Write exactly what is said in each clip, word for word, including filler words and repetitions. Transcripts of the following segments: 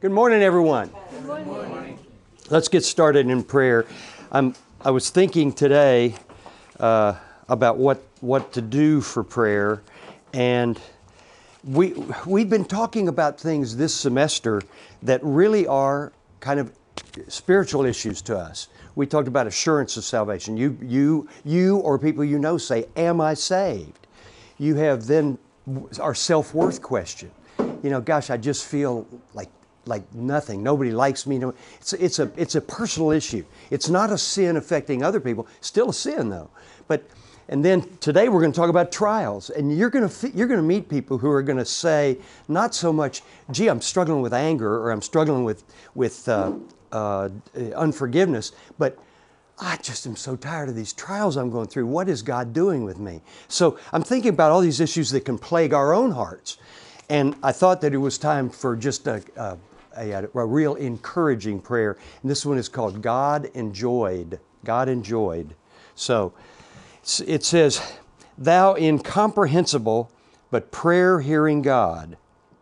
Good morning, everyone. Good morning. Let's get started in prayer. I'm, I was thinking today uh, about what, what to do for prayer, and we, we've been talking about things this semester that really are kind of spiritual issues to us. We talked about assurance of salvation. You, you, you or people you know say, am I saved? You have then our self-worth question. You know, gosh, I just feel like like nothing. Nobody likes me. No, it's it's a it's a personal issue. It's not a sin affecting other people. Still a sin though. But and then today we're going to talk about trials, and you're going to you're going to meet people who are going to say not so much, gee, I'm struggling with anger or I'm struggling with with uh, uh, unforgiveness, but I just am so tired of these trials I'm going through. What is God doing with me? So I'm thinking about all these issues that can plague our own hearts. And I thought that it was time for just a, a, a, a real encouraging prayer. And this one is called God Enjoyed. God Enjoyed. So it says, Thou incomprehensible but prayer-hearing God,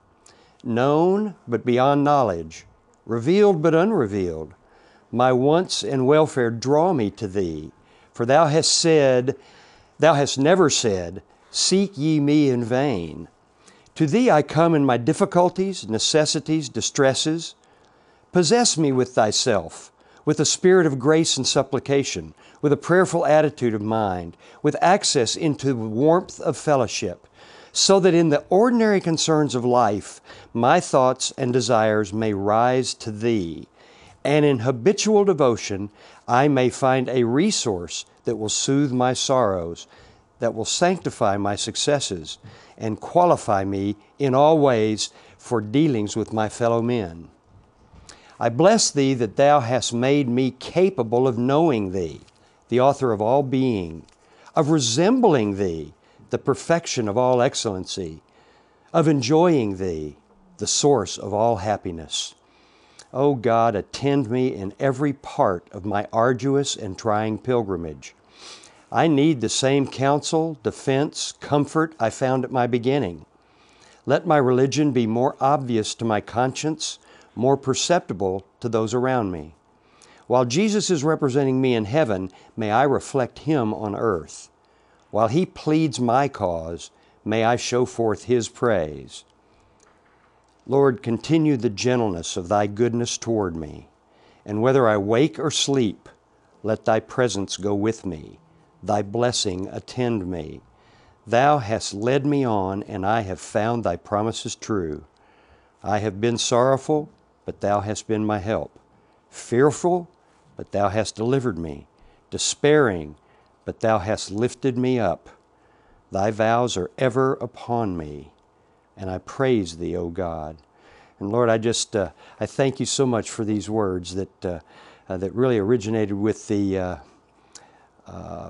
known but beyond knowledge, revealed but unrevealed, my wants and welfare draw me to Thee. For Thou hast said, Thou hast never said, Seek ye me in vain. To Thee I come in my difficulties, necessities, distresses. Possess me with Thyself, with a spirit of grace and supplication, with a prayerful attitude of mind, with access into the warmth of fellowship, so that in the ordinary concerns of life, my thoughts and desires may rise to Thee, and in habitual devotion I may find a resource that will soothe my sorrows, that will sanctify my successes, and qualify me in all ways for dealings with my fellow men. I bless Thee that Thou hast made me capable of knowing Thee, the author of all being, of resembling Thee, the perfection of all excellency, of enjoying Thee, the source of all happiness. O God, attend me in every part of my arduous and trying pilgrimage. I need the same counsel, defense, comfort I found at my beginning. Let my religion be more obvious to my conscience, more perceptible to those around me. While Jesus is representing me in heaven, may I reflect Him on earth. While He pleads my cause, may I show forth His praise. Lord, continue the gentleness of Thy goodness toward me, and whether I wake or sleep, let Thy presence go with me. Thy blessing attend me. Thou hast led me on, and I have found Thy promises true. I have been sorrowful, but Thou hast been my help. Fearful, but Thou hast delivered me. Despairing, but Thou hast lifted me up. Thy vows are ever upon me, and I praise Thee, O God. And Lord, I just, uh, I thank You so much for these words that, uh, uh, that really originated with the, uh, uh,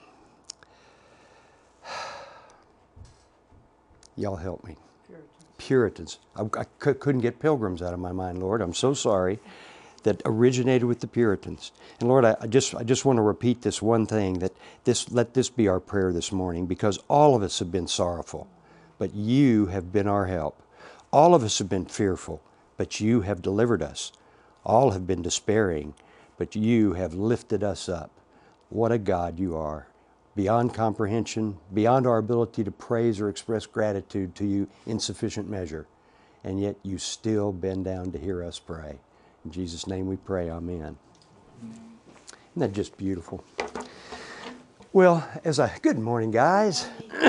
y'all help me. Puritans. Puritans. I, I c- couldn't get Pilgrims out of my mind, Lord. I'm so sorry. That originated with the Puritans. And Lord, I, I just I just want to repeat this one thing, that this let this be our prayer this morning, because all of us have been sorrowful, but You have been our help. All of us have been fearful, but You have delivered us. All have been despairing, but You have lifted us up. What a God You are. Beyond comprehension, beyond our ability to praise or express gratitude to You in sufficient measure. And yet You still bend down to hear us pray. In Jesus' name we pray, amen. Isn't that just beautiful? Well, as I, good morning, guys.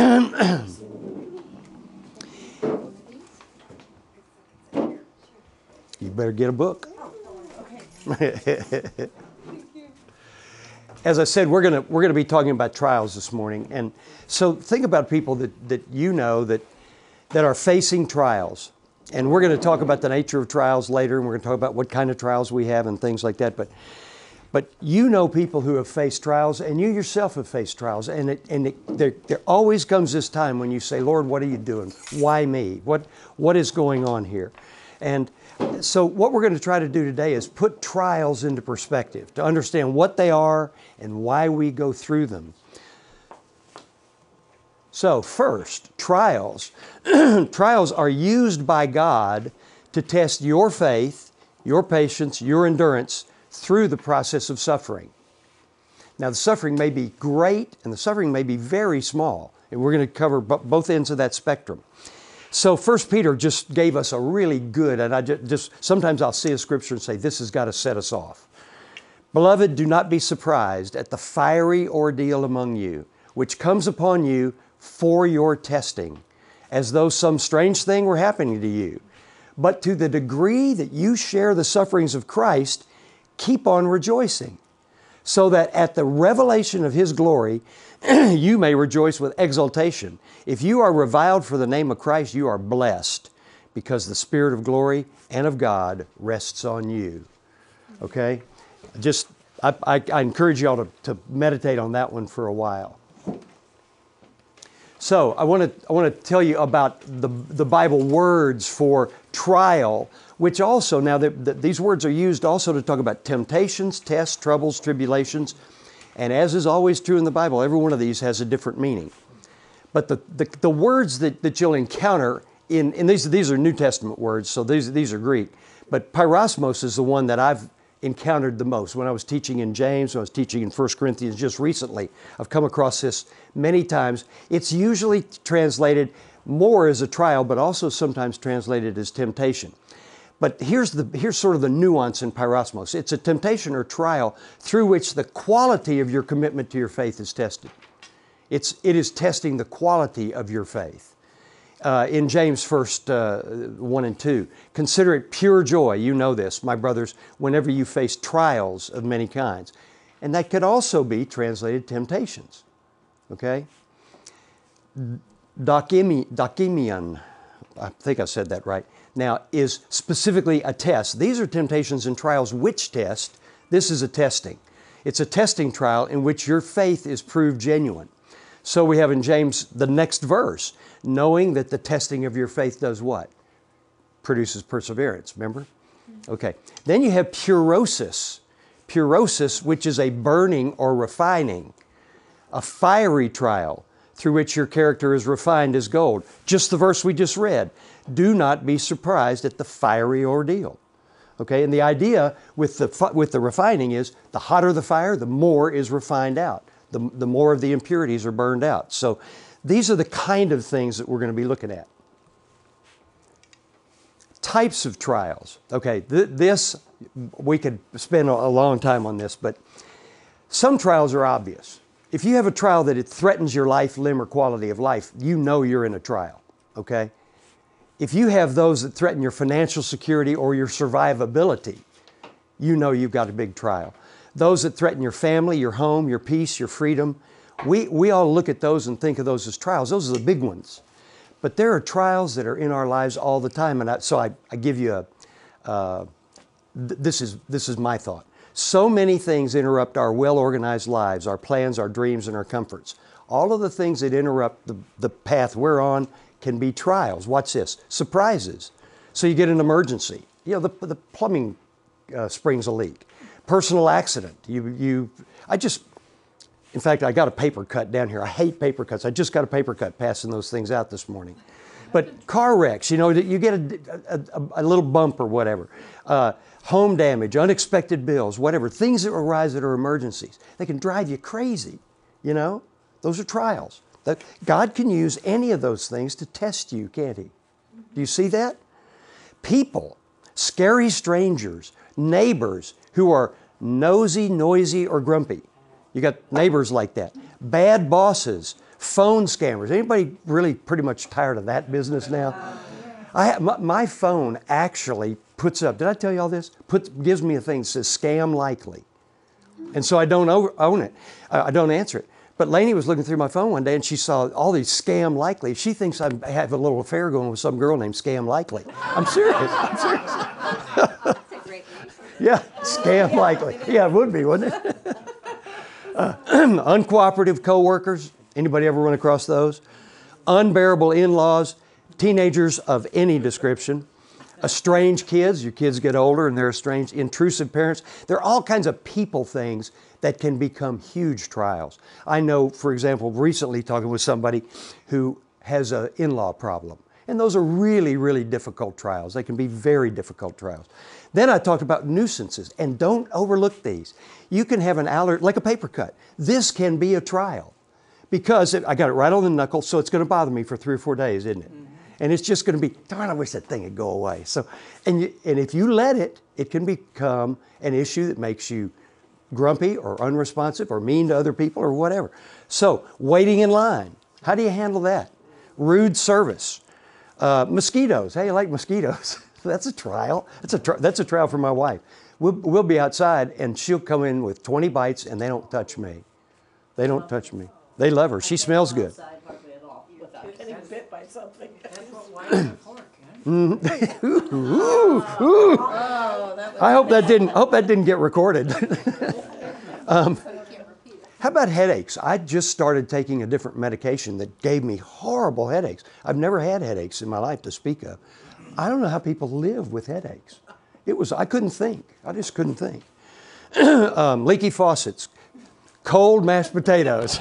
You better get a book. As I said, we're gonna we're gonna be talking about trials this morning, and so think about people that, that you know that that are facing trials, and we're going to talk about the nature of trials later, and we're going to talk about what kind of trials we have and things like that. But but you know people who have faced trials, and you yourself have faced trials, and it and it, there there always comes this time when you say, Lord, what are You doing? Why me? What what is going on here? And so what we're going to try to do today is put trials into perspective, to understand what they are and why we go through them. So first, trials. Trials are used by God to test your faith, your patience, your endurance through the process of suffering. Now, the suffering may be great and the suffering may be very small, and we're going to cover b- both ends of that spectrum. So First Peter just gave us a really good, and I just, just sometimes I'll see a scripture and say, this has got to set us off. Beloved, do not be surprised at the fiery ordeal among you, which comes upon you for your testing, as though some strange thing were happening to you. But to the degree that you share the sufferings of Christ, keep on rejoicing, so that at the revelation of His glory, you may rejoice with exultation. If you are reviled for the name of Christ, you are blessed, because the Spirit of glory and of God rests on you. Okay? Just, I, I, I encourage you all to, to meditate on that one for a while. So I want to I want to tell you about the, the Bible words for trial, which also, now the, the, these words are used also to talk about temptations, tests, troubles, tribulations. And as is always true in the Bible, every one of these has a different meaning. But the, the, the words that, that you'll encounter, in, and these, these are New Testament words, so these, these are Greek. But pyrosmos is the one that I've encountered the most. When I was teaching in James, when I was teaching in First Corinthians just recently, I've come across this many times. It's usually translated more as a trial, but also sometimes translated as temptation. But here's the here's sort of the nuance in pyrosmos. It's a temptation or trial through which the quality of your commitment to your faith is tested. It's it is testing the quality of your faith. Uh, in James first uh, one and two, consider it pure joy. You know this, my brothers, whenever you face trials of many kinds, and that could also be translated temptations. Okay. Dokimi, dokimion, I think I said that right. Now, is specifically a test. These are temptations and trials which test. This is a testing. It's a testing trial in which your faith is proved genuine. So we have in James the next verse, knowing that the testing of your faith does what? Produces perseverance, remember? Okay. Then you have purosis. Purosis, which is a burning or refining, a fiery trial through which your character is refined as gold. Just the verse we just read. Do not be surprised at the fiery ordeal. Okay, and the idea with the, with the refining is the hotter the fire, the more is refined out. The, the more of the impurities are burned out. So these are the kind of things that we're going to be looking at. Types of trials. Okay, th- this, we could spend a, a long time on this, but some trials are obvious. If you have a trial that it threatens your life, limb, or quality of life, you know you're in a trial, okay? If you have those that threaten your financial security or your survivability, you know you've got a big trial. Those that threaten your family, your home, your peace, your freedom, we, we all look at those and think of those as trials. Those are the big ones. But there are trials that are in our lives all the time. And I, so I, I give you a, uh, th- this is, this is my thought. So many things interrupt our well-organized lives, our plans, our dreams, and our comforts. All of the things that interrupt the, the path we're on can be trials. Watch this. Surprises. So you get an emergency. You know, the, the plumbing uh, springs a leak. Personal accident. You, you, I just, in fact, I got a paper cut down here. I hate paper cuts. I just got a paper cut passing those things out this morning. But car wrecks, you know, you get a, a, a little bump or whatever. Uh, home damage, unexpected bills, whatever. Things that arise that are emergencies. They can drive you crazy, you know. Those are trials. That God can use any of those things to test you, can't He? Do you see that? People, scary strangers, neighbors who are nosy, noisy, or grumpy. You got neighbors like that. Bad bosses, phone scammers. Anybody really pretty much tired of that business now? I have, my, my phone actually puts up, did I tell you all this? Puts, gives me a thing that says scam likely. And so I don't over, own it. I, I don't answer it. But Lainey was looking through my phone one day and she saw all these scam likely. She thinks I have a little affair going with some girl named Scam Likely. I'm serious. I'm serious. That's a great name. Yeah, Scam Likely. Yeah, it would be, wouldn't it? uh, uncooperative coworkers. Anybody ever run across those? Unbearable in-laws. Teenagers of any description. Estranged kids. Your kids get older and they're estranged. Intrusive parents. There are all kinds of people things that can become huge trials. I know, for example, recently talking with somebody who has an in-law problem. And those are really, really difficult trials. They can be very difficult trials. Then I talked about nuisances, and don't overlook these. You can have an allergy, like a paper cut. This can be a trial because it, I got it right on the knuckle, so it's going to bother me for three or four days, isn't it? Mm-hmm. And it's just going to be, darn, I wish that thing would go away. So, and, you, and if you let it, it can become an issue that makes you grumpy or unresponsive or mean to other people or whatever. So, waiting in line. How do you handle that? Rude service. Uh, mosquitoes. Hey, you like mosquitoes? That's a trial. That's a tri- that's a trial for my wife. We'll, we'll be outside and she'll come in with twenty bites and they don't touch me. They don't touch me. They love her. She smells good. Without getting bit by something. That's what wine is for, Ken. I hope that didn't. Hope that didn't get recorded. um, how about headaches? I just started taking a different medication that gave me horrible headaches. I've never had headaches in my life to speak of. I don't know how people live with headaches. It was I couldn't think. I just couldn't think. um, leaky faucets, cold mashed potatoes.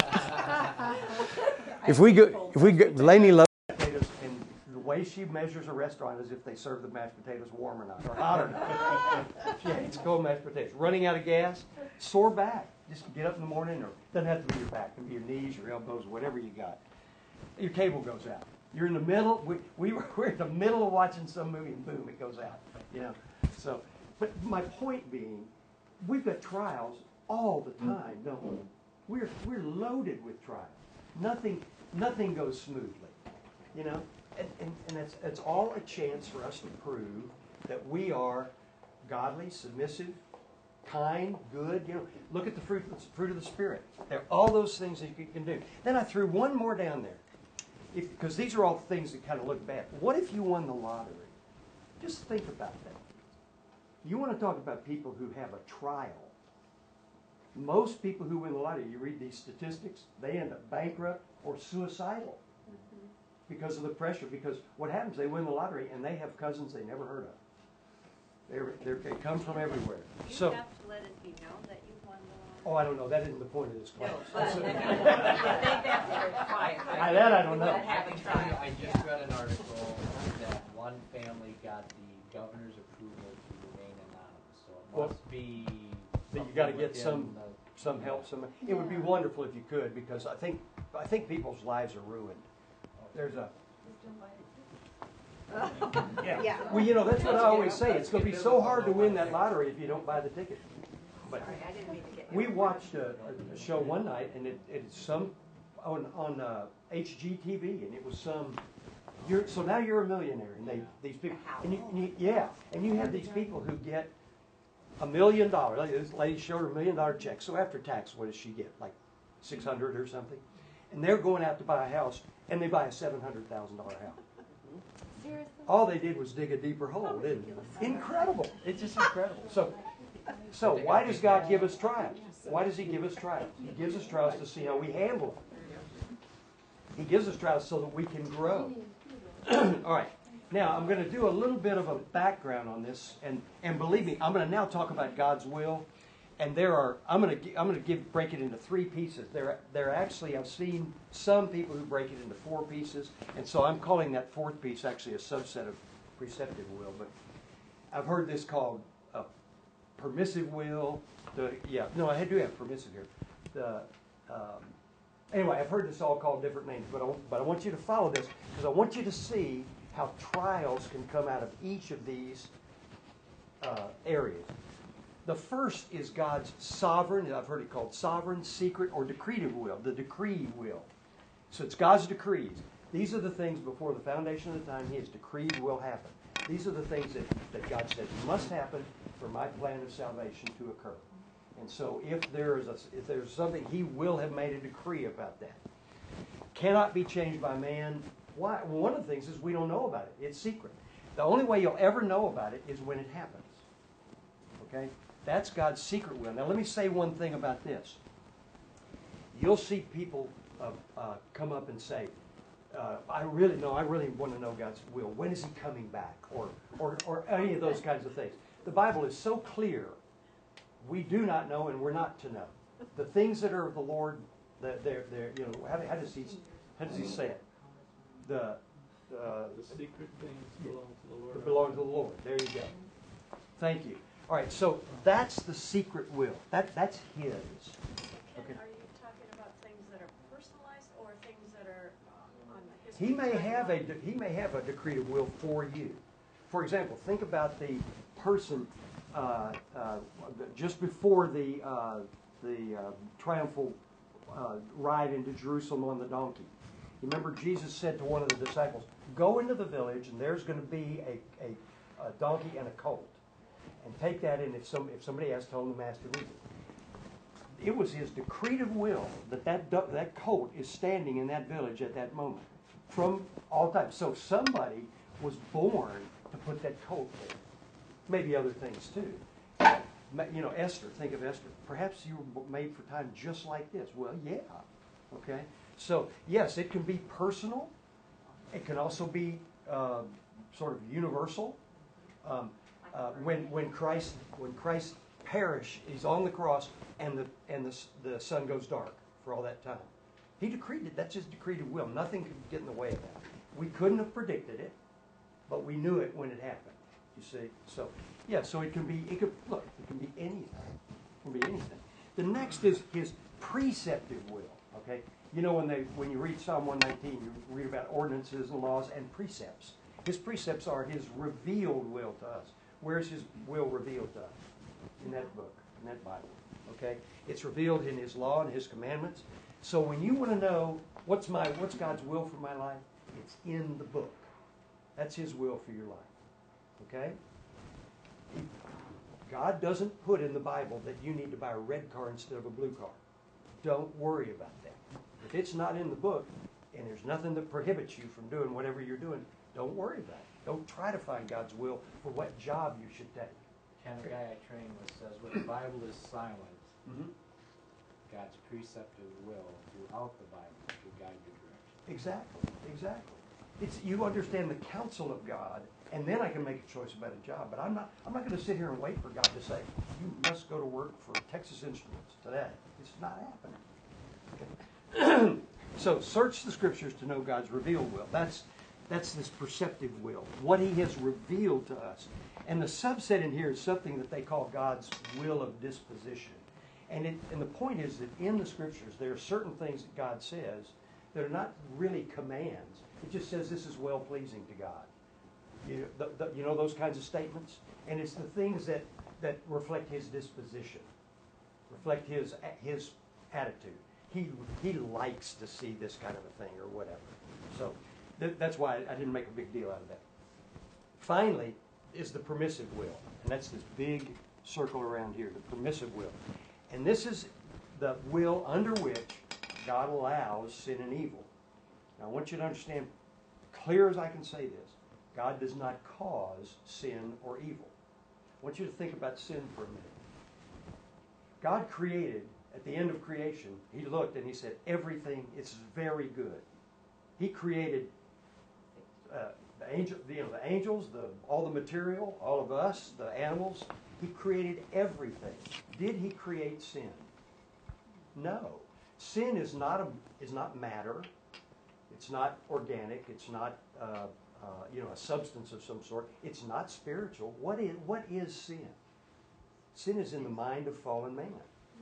if we go, if we go, Lainey loves potatoes, and the way she measures a restaurant is if they serve the mashed potatoes warm or not, or hot or not. She hates cold mashed potatoes. Running out of gas, sore back. Just get up in the morning, or it doesn't have to be your back. It can be your knees, your elbows, whatever you got. Your cable goes out. You're in the middle. We, we were, we're in the middle of watching some movie, and boom, it goes out. You know. So, but my point being, we've got trials all the time, don't we? We're we're loaded with trials. Nothing nothing goes smoothly. You know, and and, and it's it's all a chance for us to prove that we are godly, submissive, kind, good. You know, look at the fruit fruit of the Spirit. There are all those things that you can do. Then I threw one more down there. Because these are all things that kind of look bad. What if you won the lottery? Just think about that. You want to talk about people who have a trial. Most people who win the lottery, you read these statistics, they end up bankrupt or suicidal mm-hmm. because of the pressure. Because what happens, they win the lottery and they have cousins they never heard of. They're, they're, they come from everywhere. You so, have to let it be known that you've won the lottery. Oh, I don't know. That isn't the point of this class. No, So, I, I, that I don't know. I can tell you, I just read an article that one family got the governor's approval to remain anonymous. So it Well, must be. That you got to get within some the- some help. Some. It would be wonderful if you could, because I think I think people's lives are ruined. There's a. Yeah. Yeah. Well, you know, that's what I always say. It's going to be so hard to win that lottery if you don't buy the ticket. But Sorry, I didn't mean to get. we watched a, a show one night, and it, it's some on on uh, H G T V, and it was some. You're, so now you're a millionaire, and they these people, and you, and you yeah, and you have these people who get a million dollars. Like this lady showed her a million dollar check. So after tax, what does she get? Like six hundred or something. And they're going out to buy a house, and they buy a seven hundred thousand dollar house. Seriously? All they did was dig a deeper hole, didn't they? Incredible. It's just incredible. So, so why does God give us trials? Why does He give us trials? He gives us trials to see how we handle them. He gives us trials so that we can grow. All right. Now, I'm going to do a little bit of a background on this, and, and believe me, I'm going to now talk about God's will. And there are, I'm going to, I'm going to give, break it into three pieces. There, there are actually, I've seen some people who break it into four pieces, and so I'm calling that fourth piece actually a subset of preceptive will. But I've heard this called a permissive will. The, yeah, no, I do have permissive here. The, um, anyway, I've heard this all called different names, but I, but I want you to follow this because I want you to see how trials can come out of each of these uh, areas. The first is God's sovereign, I've heard it called sovereign, secret, or decretive will, the decree will. So it's God's decrees. These are the things before the foundation of the time He has decreed will happen. These are the things that, that God said must happen for my plan of salvation to occur. And so if there is a, if there's something, He will have made a decree about that. Cannot be changed by man. Why? Well, one of the things is we don't know about it. It's secret. The only way you'll ever know about it is when it happens. Okay? That's God's secret will. Now let me say one thing about this. You'll see people uh, uh, come up and say, uh, I really know, I really want to know God's will. When is He coming back? Or, or, or any of those kinds of things. The Bible is so clear, we do not know and we're not to know. The things that are of the Lord, they're, they're, you know, how, how does he, how does he say it? The, uh, The secret things belong to the Lord. that belong to the Lord. There you go. Thank you. All right, so that's the secret will. That that's His. Ken, Okay. are you talking about things that are personalized or things that are uh, on the history? He may have a timeline? de- he may have a decree of will for you. For example, think about the person uh, uh, just before the uh, the uh, triumphal uh, ride into Jerusalem on the donkey. You remember Jesus said to one of the disciples, "Go into the village, and there's going to be a, a, a donkey and a colt, and take that in. If some if somebody asks, tell them the master needs it." It was his decreed of will that that, do- that colt is standing in that village at that moment from all time. So somebody was born to put that colt there. Maybe other things too. Ma- You know, Esther, think of Esther. Perhaps you were made for time just like this. Well, yeah. Okay? So, yes, it can be personal. It can also be uh, sort of universal. Um, uh, when, when Christ when Christ perished, he's on the cross, and the and the, the sun goes dark for all that time. He decreed it. That's his decreed of will. Nothing could get in the way of that. We couldn't have predicted it, but we knew it when it happened. You see? So, yeah, so it can be, it could, look, it can be anything. It can be anything. The next is his preceptive will, okay? You know, when they when you read Psalm one nineteen, you read about ordinances and laws and precepts. His precepts are his revealed will to us. Where's his will revealed to us? In that book, in that Bible, okay? It's revealed in his law and his commandments. So when you want to know what's my what's God's will for my life, it's in the book. That's his will for your life. Okay? God doesn't put in the Bible that you need to buy a red car instead of a blue car. Don't worry about that. If it's not in the book and there's nothing that prohibits you from doing whatever you're doing, don't worry about it. Don't try to find God's will for what job you should take. Ken, the guy I trained with says, when the Bible is silent, Mm-hmm. God's preceptive will throughout the Bible will guide your direction. Exactly, exactly. It's you understand the counsel of God, and then I can make a choice about a job. But I'm not. I'm not going to sit here and wait for God to say you must go to work for Texas Instruments today. It's not happening. So search the Scriptures to know God's revealed will. That's that's this perceptive will, what He has revealed to us. And the subset in here is something that they call God's will of disposition. And it, and the point is that in the Scriptures there are certain things that God says that are not really commands. It just says this is well pleasing to God. You, the, the, you know those kinds of statements? And it's the things that, that reflect His disposition, reflect His His attitude. He He likes to see this kind of a thing or whatever. So th- that's why I didn't make a big deal out of that. Finally is the permissive will. And that's this big circle around here, the permissive will. And this is the will under which God allows sin and evil. Now I want you to understand, clear as I can say this, God does not cause sin or evil. I want you to think about sin for a minute. God created, at the end of creation, He looked and He said, everything is very good. He created uh, the, angel, you know, the angels, the, all the material, all of us, the animals. He created everything. Did He create sin? No. Sin is not a, is not matter. It's not organic. It's not uh, uh, you know a substance of some sort. It's not spiritual. What is what is sin? Sin is in the mind of fallen man.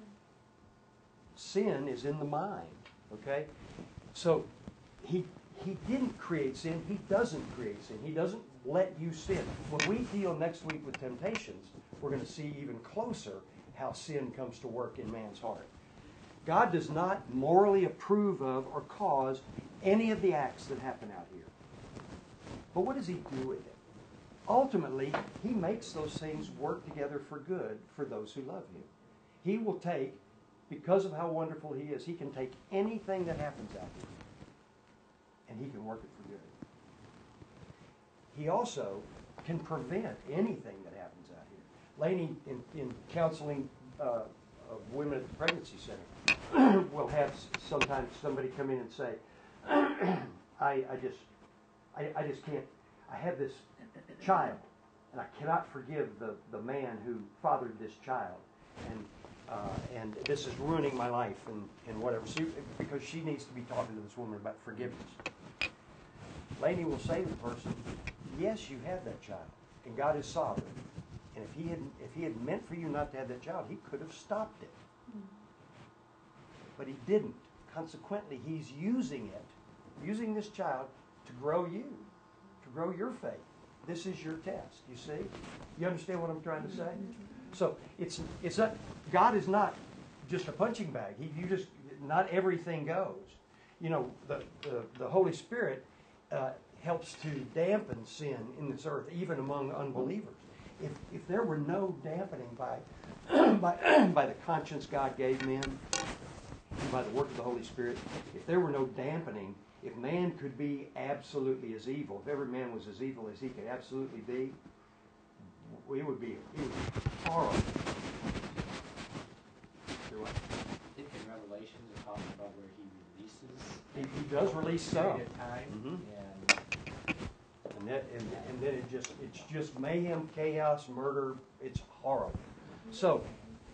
Sin is in the mind. Okay, so he he didn't create sin. He doesn't create sin. He doesn't let you sin. When we deal next week with temptations, we're going to see even closer how sin comes to work in man's heart. God does not morally approve of or cause any of the acts that happen out here. But what does He do with it? Ultimately, He makes those things work together for good for those who love Him. He will take, because of how wonderful He is, He can take anything that happens out here and He can work it for good. He also can prevent anything that happens out here. Lainey, in, in counseling uh, of women at the pregnancy center, will have sometimes somebody come in and say, I, I just I, I just can't, I have this child, and I cannot forgive the, the man who fathered this child, and uh, and this is ruining my life, and, and whatever, so, because she needs to be talking to this woman about forgiveness. Laney will say to the person, yes, you have that child, and God is sovereign. And if he had, if he had meant for you not to have that child, he could have stopped it. But he didn't. Consequently, he's using it, using this child to grow you, to grow your faith. This is your test, you see? You understand what I'm trying to say? So it's it's not, God is not just a punching bag. He, you just, not everything goes. You know, the, the, the Holy Spirit uh, helps to dampen sin in this earth, even among unbelievers. If, if there were no dampening by, by, by the conscience God gave men, and by the work of the Holy Spirit, if there were no dampening, if man could be absolutely as evil, if every man was as evil as he could absolutely be, it would be, it would be horrible. Say what? I think in Revelations it talks about where he releases He, he does release some. period of time, Mhm. and And, that, and, and then it just it's just mayhem, chaos, murder. It's horrible. So,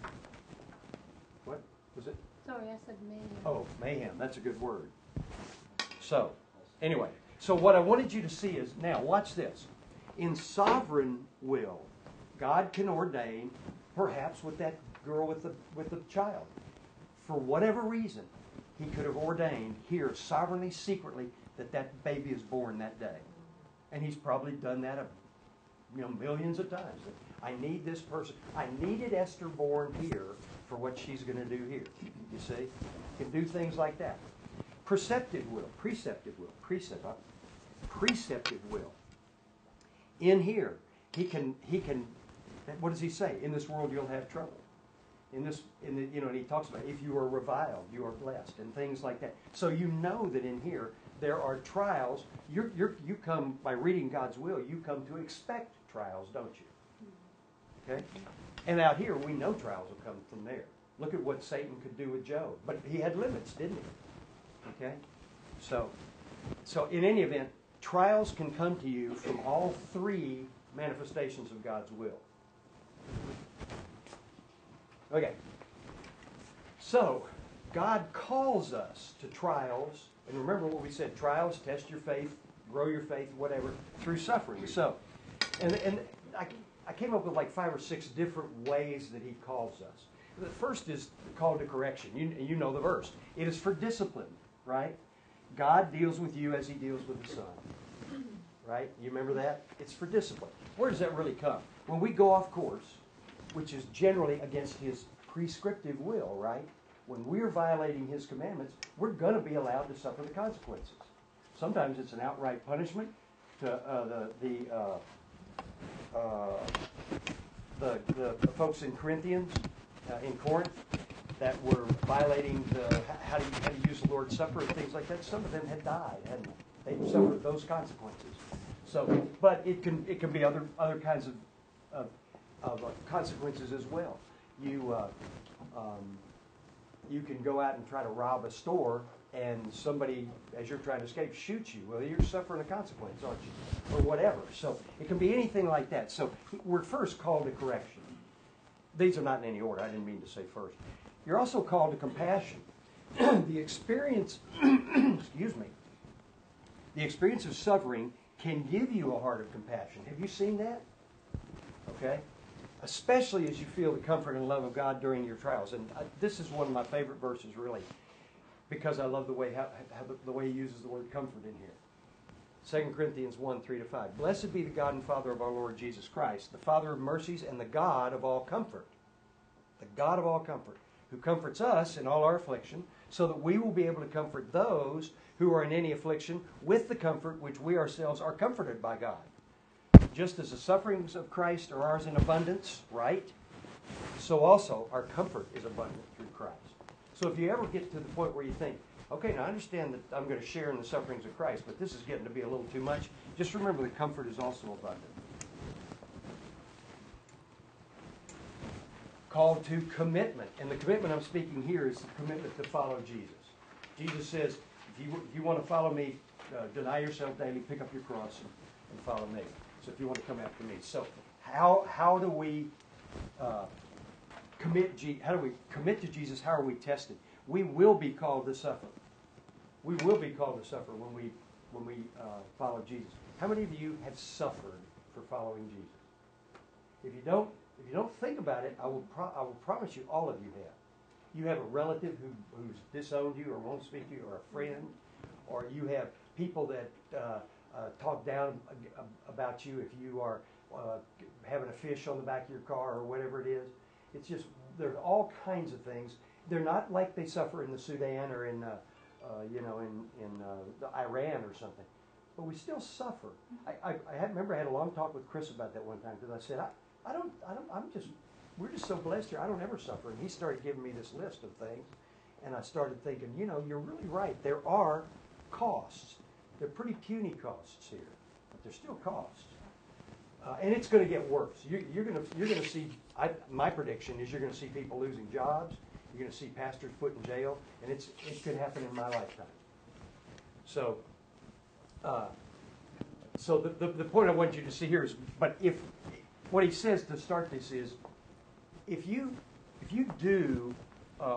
what was it? Sorry, I said mayhem. Oh, mayhem. That's a good word. So, anyway, so what I wanted you to see is, now watch this. In sovereign will, God can ordain, perhaps with that girl with the with the child, for whatever reason, He could have ordained here sovereignly, secretly, that that baby is born that day. And He's probably done that, a, you know, millions of times. I need this person. I needed Esther born here for what she's going to do here. You see, can do things like that. Preceptive will, preceptive will, precept, uh, preceptive will. In here, he can he can. What does he say? In this world, you'll have trouble. In this, in the, you know, and he talks about if you are reviled, you are blessed, and things like that. So you know that in here there are trials. You're, you're, you come by reading God's will. You come to expect trials, don't you? Okay. And out here, we know trials will come from there. Look at what Satan could do with Job, but he had limits, didn't he? Okay. So, so in any event, trials can come to you from all three manifestations of God's will. Okay. So, God calls us to trials, and remember what we said, trials, test your faith, grow your faith, whatever, through suffering. So, and, and I, I came up with like five or six different ways that he calls us. The first is the call to correction. You, you know the verse. It is for discipline, right? God deals with you as he deals with the son. Right? You remember that? It's for discipline. Where does that really come? When we go off course, which is generally against his prescriptive will, right? When we're violating his commandments, we're going to be allowed to suffer the consequences. Sometimes it's an outright punishment to uh, the the, uh, uh, the the the folks in Corinthians, uh, in Corinth, that were violating the how do you how to use the Lord's Supper and things like that. Some of them had died, hadn't they? They suffered those consequences. So, but it can it can be other other kinds of of, of uh, consequences as well. You uh, um, you can go out and try to rob a store, and somebody, as you're trying to escape, shoots you. Well, you're suffering a consequence, aren't you? Or whatever. So it can be anything like that. So we're first called to correction. These are not in any order. I didn't mean to say first. You're also called to compassion. The experience, excuse me, the experience of suffering can give you a heart of compassion. Have you seen that? Okay? Especially as you feel the comfort and love of God during your trials. And I, this is one of my favorite verses, really, because I love the way how, how the, the way he uses the word comfort in here. Second Corinthians one, three to five. Blessed be the God and Father of our Lord Jesus Christ, the Father of mercies and the God of all comfort. The God of all comfort, who comforts us in all our affliction, so that we will be able to comfort those who are in any affliction with the comfort which we ourselves are comforted by God. Just as the sufferings of Christ are ours in abundance, right? So also our comfort is abundant through Christ. So if you ever get to the point where you think, okay, now I understand that I'm going to share in the sufferings of Christ, but this is getting to be a little too much, just remember the comfort is also abundant. Called to commitment. And the commitment I'm speaking here is the commitment to follow Jesus. Jesus says, if you, if you want to follow me, uh, deny yourself daily, pick up your cross, and, and follow me. So if you want to come after me. So how how do we uh, commit? G- how do we commit to Jesus? How are we tested? We will be called to suffer. We will be called to suffer when we when we uh, followed Jesus. How many of you have suffered for following Jesus? If you don't, if you don't think about it, I will, pro- I will promise you, all of you have. You have a relative who, who's disowned you or won't speak to you, or a friend, or you have people that uh, uh, talk down about you if you are uh, having a fish on the back of your car or whatever it is. It's just, there's all kinds of things. They're not like they suffer in the Sudan or in, uh, uh, you know, in, in uh, Iran or something. But we still suffer. I, I, I had, remember I had a long talk with Chris about that one time, because I said, I, I don't, I don't, I'm just, we're just so blessed here. I don't ever suffer. And he started giving me this list of things. And I started thinking, you know, you're really right. There are costs. They're pretty puny costs here, but they're still costs. Uh, and it's going to get worse. You, you're going to, you're going to see, I, my prediction is you're going to see people losing jobs. You're going to see pastors put in jail. And it's, it could happen in my lifetime. So, uh, so the, the, the point I want you to see here is, but if, what he says to start this is, if you, if you do, uh,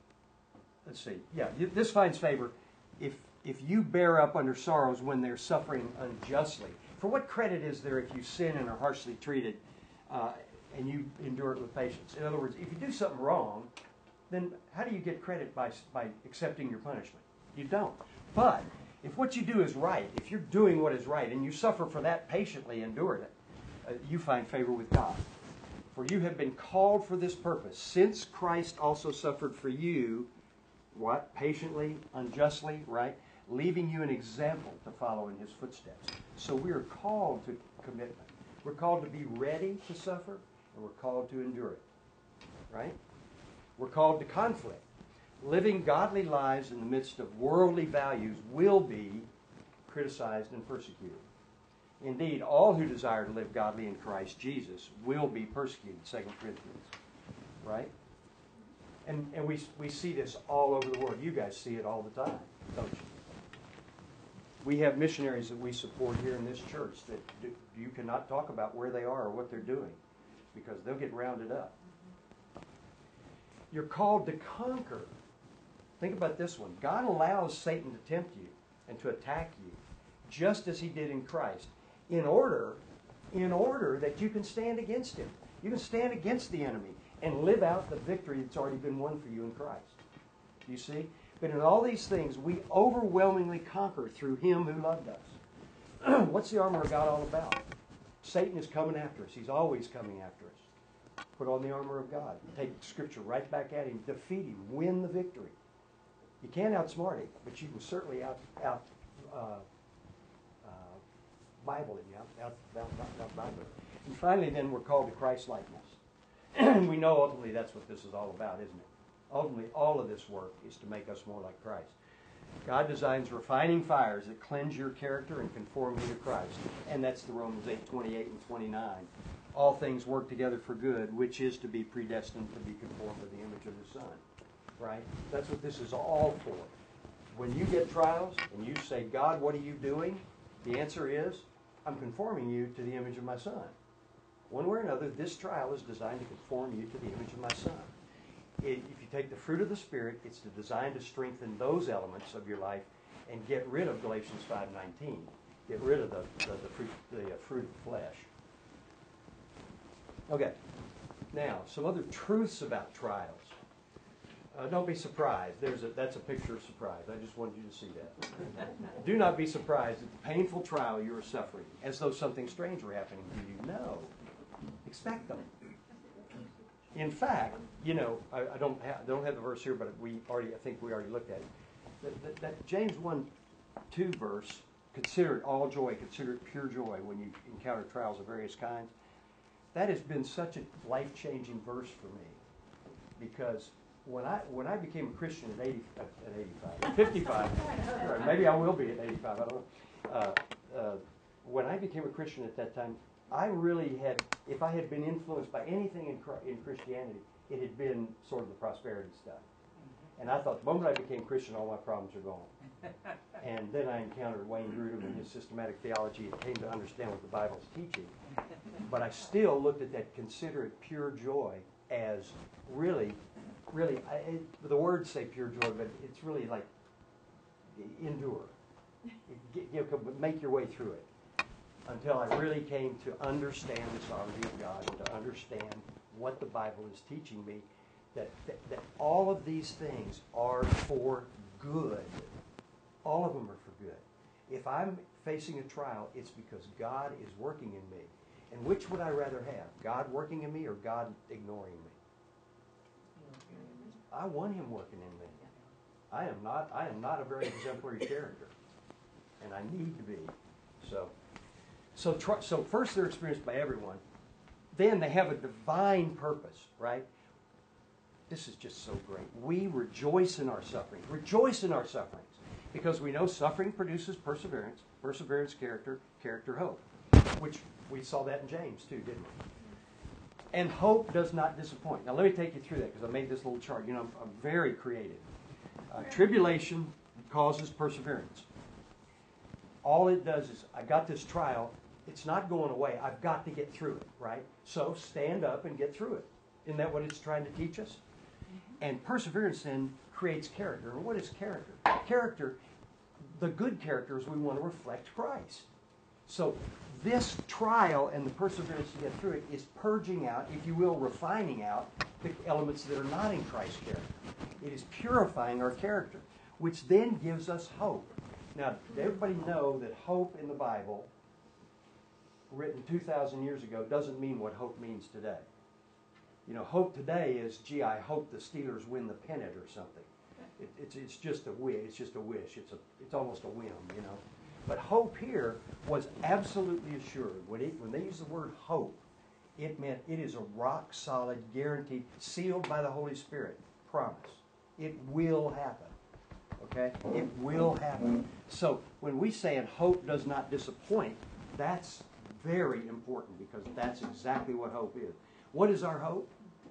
let's see, yeah, this finds favor if, if you bear up under sorrows when they're suffering unjustly. For what credit is there if you sin and are harshly treated uh, and you endure it with patience? In other words, if you do something wrong, then how do you get credit by, by accepting your punishment? You don't. But if what you do is right, if you're doing what is right and you suffer for that patiently, enduring it, uh, you find favor with God. For you have been called for this purpose, since Christ also suffered for you, what? Patiently, unjustly, right? Leaving you an example to follow in his footsteps. So we are called to commitment. We're called to be ready to suffer, and we're called to endure it, right? We're called to conflict. Living godly lives in the midst of worldly values will be criticized and persecuted. Indeed, all who desire to live godly in Christ Jesus will be persecuted, Second Corinthians, right? And, and we, we see this all over the world. You guys see it all the time, don't you? We have missionaries that we support here in this church that do, you cannot talk about where they are or what they're doing because they'll get rounded up. You're called to conquer. Think about this one. God allows Satan to tempt you and to attack you just as he did in Christ in order, in order that you can stand against him. You can stand against the enemy and live out the victory that's already been won for you in Christ. You see? But in all these things, we overwhelmingly conquer through him who loved us. What's the armor of God all about? Satan is coming after us. He's always coming after us. Put on the armor of God. Take Scripture right back at him. Defeat him. Win the victory. You can't outsmart him, but you can certainly out, out uh, uh, Bible him. Out, out, out, out Bible him. And finally, then, we're called to Christ-likeness. We know ultimately that's what this is all about, isn't it? Ultimately, all of this work is to make us more like Christ. God designs refining fires that cleanse your character and conform you to Christ. And that's the Romans eight, twenty-eight and twenty-nine. All things work together for good, which is to be predestined to be conformed to the image of the Son. Right? That's what this is all for. When you get trials and you say, God, what are you doing? The answer is, I'm conforming you to the image of my Son. One way or another, this trial is designed to conform you to the image of my Son. It, if you take the fruit of the Spirit, it's designed to strengthen those elements of your life and get rid of Galatians five nineteen. Get rid of the, the, the, fruit, the uh, fruit of the flesh. Okay. Now, some other truths about trials. Uh, don't be surprised. There's a, that's a picture of surprise. I just wanted you to see that. Do not be surprised at the painful trial you are suffering, as though something strange were happening to you. No. Expect them. In fact, you know, I, I don't have, don't have the verse here, but we already, I think we already looked at it. That, that, that James one two verse, consider it all joy, consider it pure joy when you encounter trials of various kinds. That has been such a life-changing verse for me, because when I when I became a Christian at eighty at eighty-five, fifty-five, right, maybe I will be at eighty-five. I don't know. Uh, uh, when I became a Christian at that time, I really had, if I had been influenced by anything in, in Christianity, it had been sort of the prosperity stuff. And I thought the moment I became Christian, all my problems are gone. And then I encountered Wayne Grudem and his systematic theology and came to understand what the Bible's teaching. But I still looked at that consider it pure joy as really, really, I, it, the words say pure joy, but it's really like endure. Get- you know, make your way through it. Until I really came to understand the sovereignty of God, and to understand what the Bible is teaching me, that, that, that all of these things are for good. All of them are for good. If I'm facing a trial, it's because God is working in me. And which would I rather have? God working in me or God ignoring me? I want Him working in me. I am not, I am not a very exemplary character. And I need to be. So... So, tr- so first they're experienced by everyone. Then they have a divine purpose, right? This is just so great. We rejoice in our sufferings. Rejoice in our sufferings. Because we know suffering produces perseverance. Perseverance, character. Character, hope. Which we saw that in James too, didn't we? And hope does not disappoint. Now let me take you through that because I made this little chart. You know, I'm, I'm very creative. Uh, tribulation causes perseverance. All it does is, I got this trial. It's not going away. I've got to get through it, right? So stand up and get through it. Isn't that what it's trying to teach us? And perseverance then creates character. And what is character? Character, the good character is we want to reflect Christ. So this trial and the perseverance to get through it is purging out, if you will, refining out the elements that are not in Christ's character. It is purifying our character, which then gives us hope. Now, did everybody know that hope in the Bible, written two thousand years ago, doesn't mean what hope means today? You know, hope today is, gee, I hope the Steelers win the pennant or something. It, it's, it's just a wish. It's just a wish. It's, a, it's almost a whim, you know. But hope here was absolutely assured. When, it, when they use the word hope, it meant it is a rock-solid, guaranteed, sealed by the Holy Spirit promise. It will happen. Okay? It will happen. So when we say, and hope does not disappoint, that's very important because that's exactly what hope is. What is our hope?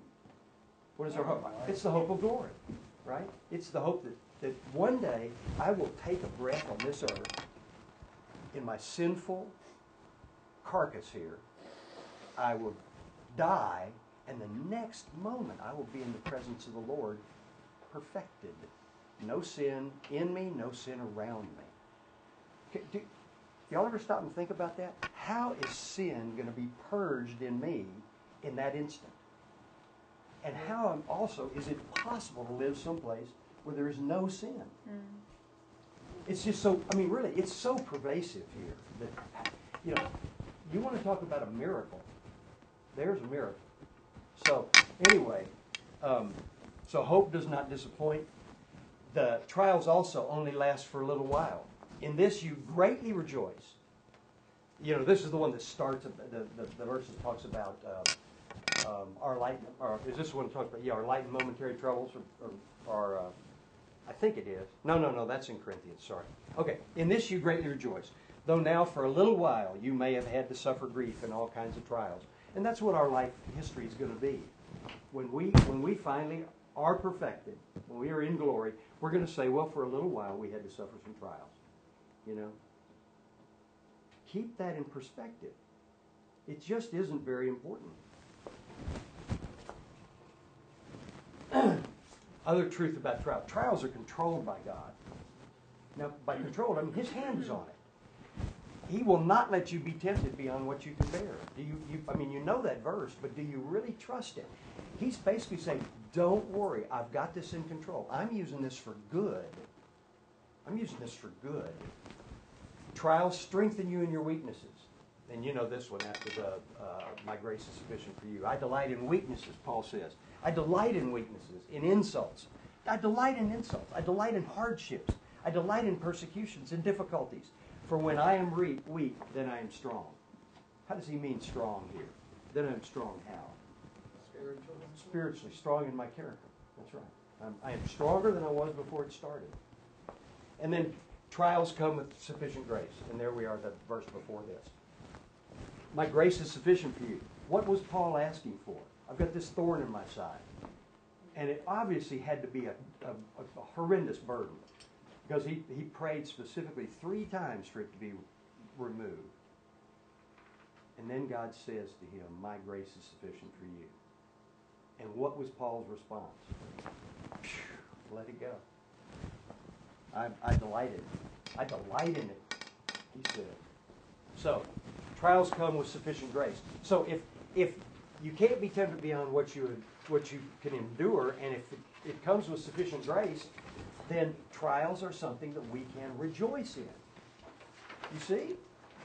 What is our hope? It's the hope of glory, right? It's the hope that, that one day I will take a breath on this earth in my sinful carcass here. I will die, and the next moment I will be in the presence of the Lord perfected. No sin in me, no sin around me. Do, y'all ever stop and think about that? How is sin going to be purged in me in that instant? And how am also is it possible to live someplace where there is no sin? Mm. It's just so, I mean, really, it's so pervasive here that, you know, you want to talk about a miracle. There's a miracle. So, anyway, um, so hope does not disappoint. The trials also only last for a little while. In this you greatly rejoice. You know, this is the one that starts, the, the, the verses talks about uh, um, our light, or is this the one that talks about, yeah, our light and momentary troubles, or, or, or uh, I think it is. No, no, no, that's in Corinthians, sorry. Okay, in this you greatly rejoice, though now for a little while you may have had to suffer grief in all kinds of trials. And that's what our life history is going to be. When we, when we finally are perfected, when we are in glory, we're going to say, well, for a little while we had to suffer some trials. You know? Keep that in perspective. It just isn't very important. Other truth about trials. Trials are controlled by God. Now, by controlled, I mean His hand is on it. He will not let you be tempted beyond what you can bear. Do you, you? I mean, you know that verse, but do you really trust Him? He's basically saying, don't worry, I've got this in control. I'm using this for good. I'm using this for good. Trials strengthen you in your weaknesses. And you know this one after the, uh, my grace is sufficient for you. I delight in weaknesses, Paul says. I delight in weaknesses, in insults. I delight in insults. I delight in hardships. I delight in persecutions and difficulties. For when I am weak, weak, then I am strong. How does he mean strong here? Then I'm strong how? Spiritually. Spiritually, strong in my character. That's right. I'm, I am stronger than I was before it started. And then trials come with sufficient grace. And there we are, the verse before this. My grace is sufficient for you. What was Paul asking for? I've got this thorn in my side. And it obviously had to be a, a, a horrendous burden. Because he, he prayed specifically three times for it to be removed. And then God says to him, my grace is sufficient for you. And what was Paul's response? Let it go. I, I delighted. I delight in it, he said. So, trials come with sufficient grace. So if if you can't be tempted beyond what you what you can endure, and if it, it comes with sufficient grace, then trials are something that we can rejoice in. You see?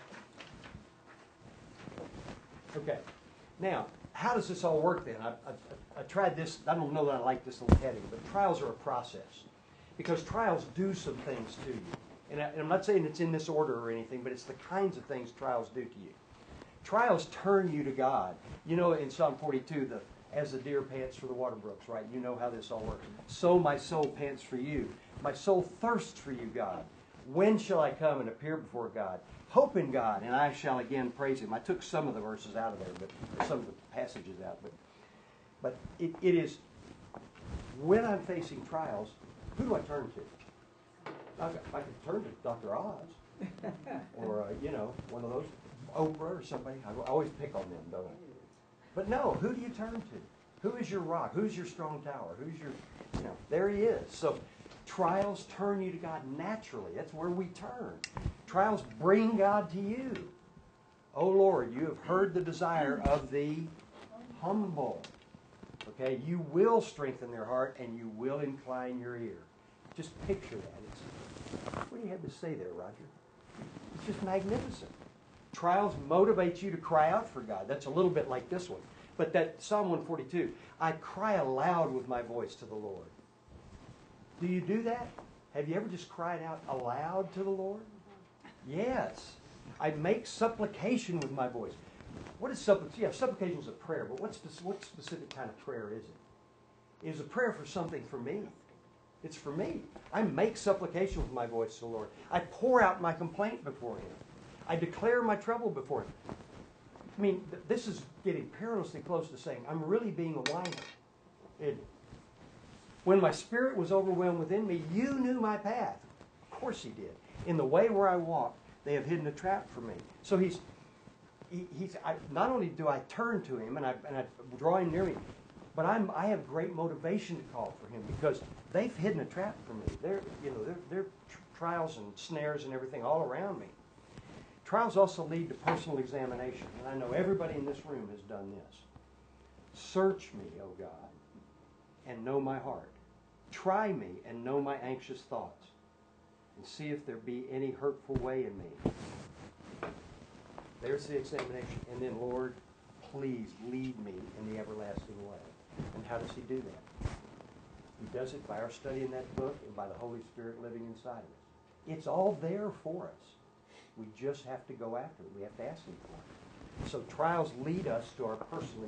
Okay. Now, how does this all work then? I, I, I tried this. I don't know that I like this little heading, but trials are a process. Because trials do some things to you. And, I, and I'm not saying it's in this order or anything, but it's the kinds of things trials do to you. Trials turn you to God. You know, in Psalm forty-two, the as the deer pants for the water brooks, right? You know how this all works. So my soul pants for you. My soul thirsts for you, God. When shall I come and appear before God? Hope in God, and I shall again praise Him. I took some of the verses out of there, but some of the passages out. But, but it, it is, when I'm facing trials, who do I turn to? I, I can turn to Doctor Oz, or, uh, you know, one of those, Oprah or somebody. I always pick on them, don't I? But no, who do you turn to? Who is your rock? Who's your strong tower? Who's your, you know, there He is. So trials turn you to God naturally. That's where we turn. Trials bring God to you. Oh Lord, you have heard the desire of the humble. Okay, you will strengthen their heart and you will incline your ear. Just picture that. It's, what do you have to say there, Roger? It's just magnificent. Trials motivate you to cry out for God. That's a little bit like this one. But that Psalm one forty-two, I cry aloud with my voice to the Lord. Do you do that? Have you ever just cried out aloud to the Lord? Yes. I make supplication with my voice. What is supplication? Yeah, supplication is a prayer, but what, spe- what specific kind of prayer is it? It is a prayer for something for me. It's for me. I make supplication with my voice to the Lord. I pour out my complaint before Him. I declare my trouble before Him. I mean, th- this is getting perilously close to saying, I'm really being a whiner. It, when my spirit was overwhelmed within me, you knew my path. Of course He did. In the way where I walk, they have hidden a trap for me. So He's, he, he's. I, not only do I turn to Him and I, and I draw Him near me, but I'm, I have great motivation to call for Him because they've hidden a trap for me. They're, you know, they're, they're trials and snares and everything all around me. Trials also lead to personal examination, and I know everybody in this room has done this. Search me, O God, and know my heart. Try me and know my anxious thoughts, and see if there be any hurtful way in me. There's the examination. And then, Lord, please lead me in the everlasting way. And how does He do that? He does it by our studying that book and by the Holy Spirit living inside of us. It's all there for us. We just have to go after it. We have to ask Him for it. So trials lead us to our personal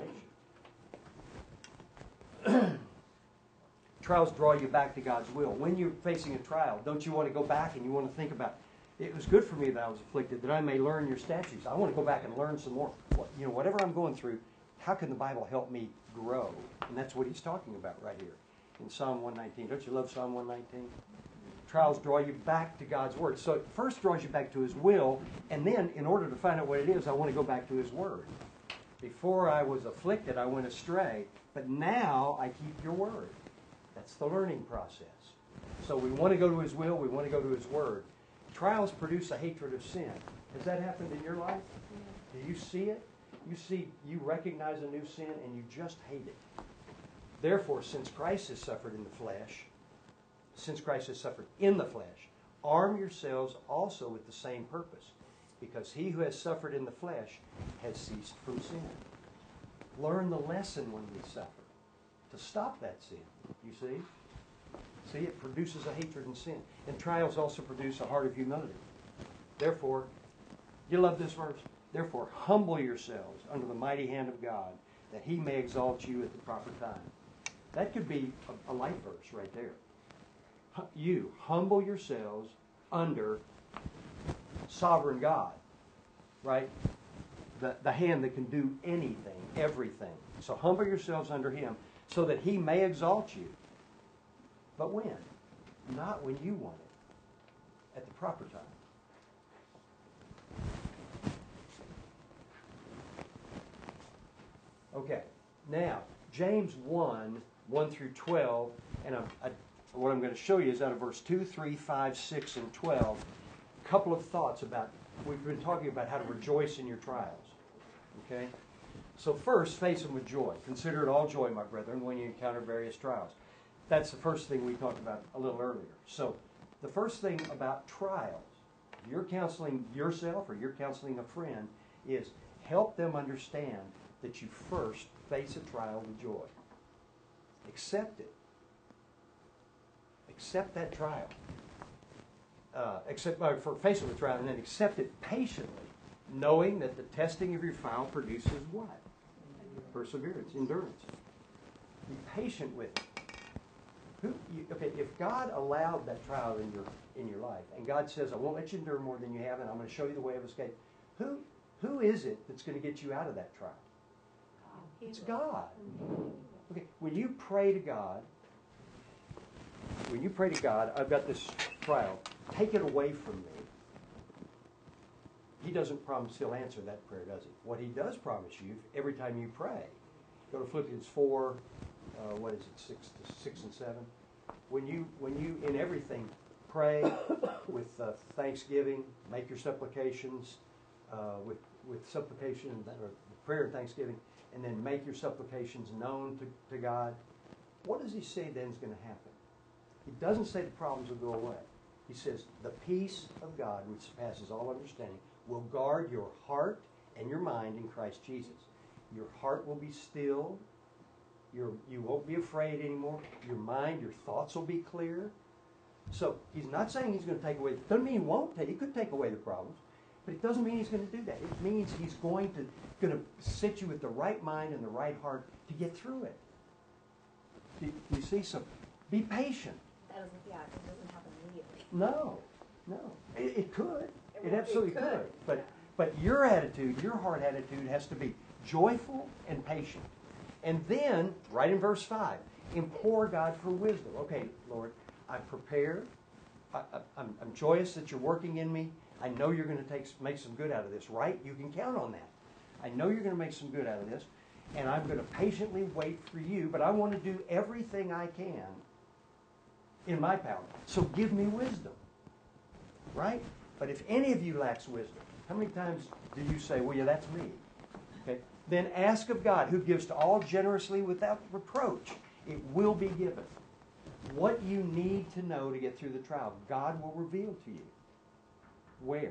examination. Trials draw you back to God's will. When you're facing a trial, don't you want to go back and you want to think about, it was good for me that I was afflicted, that I may learn your statutes. I want to go back and learn some more. What, you know, whatever I'm going through, how can the Bible help me grow? And that's what He's talking about right here in Psalm one nineteen. Don't you love Psalm one nineteen? Trials draw you back to God's Word. So it first draws you back to His will, and then in order to find out what it is, I want to go back to His Word. Before I was afflicted, I went astray, but now I keep your Word. That's the learning process. So we want to go to His will, we want to go to His Word. Trials produce a hatred of sin. Has that happened in your life? Do you see it? You see, you recognize a new sin and you just hate it. Therefore, since Christ has suffered in the flesh, since Christ has suffered in the flesh, arm yourselves also with the same purpose, because he who has suffered in the flesh has ceased from sin. Learn the lesson when we suffer, to stop that sin. You see? See, it produces a hatred and sin. And trials also produce a heart of humility. Therefore, you love this verse? Therefore, humble yourselves under the mighty hand of God, that He may exalt you at the proper time. That could be a, a life verse right there. You, humble yourselves under sovereign God, right? The, the hand that can do anything, everything. So humble yourselves under Him so that He may exalt you. But when? Not when you want it. At the proper time. Okay. Now, James one, one through twelve, and I, I what I'm going to show you is out of verse two, three, five, six, and twelve, a couple of thoughts about, we've been talking about how to rejoice in your trials. Okay? So first, face them with joy. Consider it all joy, my brethren, when you encounter various trials. That's the first thing we talked about a little earlier. So the first thing about trials, if you're counseling yourself or you're counseling a friend, is help them understand that you first face a trial with joy. Accept it. Accept that trial. Uh, accept, uh, for face it with trial, and then accept it patiently, knowing that the testing of your trial produces what? Perseverance, endurance. Be patient with it. Who, you, okay, if God allowed that trial in your in your life, and God says, "I won't let you endure more than you have, and I'm going to show you the way of escape," who who is it that's going to get you out of that trial? It's God. Okay, when you pray to God, when you pray to God, I've got this trial. Take it away from me. He doesn't promise He'll answer that prayer, does He? What He does promise you, every time you pray, go to Philippians four, uh, what is it, six, six and seven. When you, when you in everything pray with uh, thanksgiving, make your supplications uh, with with supplication and or prayer and thanksgiving, and then make your supplications known to, to God. What does He say then is going to happen? He doesn't say the problems will go away. He says the peace of God, which surpasses all understanding, will guard your heart and your mind in Christ Jesus. Your heart will be stilled. Your, you won't be afraid anymore. Your mind, your thoughts will be clear. So He's not saying He's going to take away. Doesn't mean He won't take. He could take away the problems, but it doesn't mean He's going to do that. It means He's going to going to set you with the right mind and the right heart to get through it. Do, do you see? So be patient. That doesn't, yeah, it doesn't happen immediately. No, no. It, it could. It, It absolutely could. could. But but your attitude, your heart attitude has to be joyful and patient. And then, right in verse five, implore God for wisdom. Okay, Lord, I'm prepared. I, I, I'm, I'm joyous that you're working in me. I know you're going to take make some good out of this, right? You can count on that. I know you're going to make some good out of this. And I'm going to patiently wait for you, but I want to do everything I can in my power. So give me wisdom. Right? But if any of you lacks wisdom, how many times do you say, well, yeah, that's me? Okay. Then ask of God, who gives to all generously without reproach. It will be given. What you need to know to get through the trial, God will reveal to you. Where?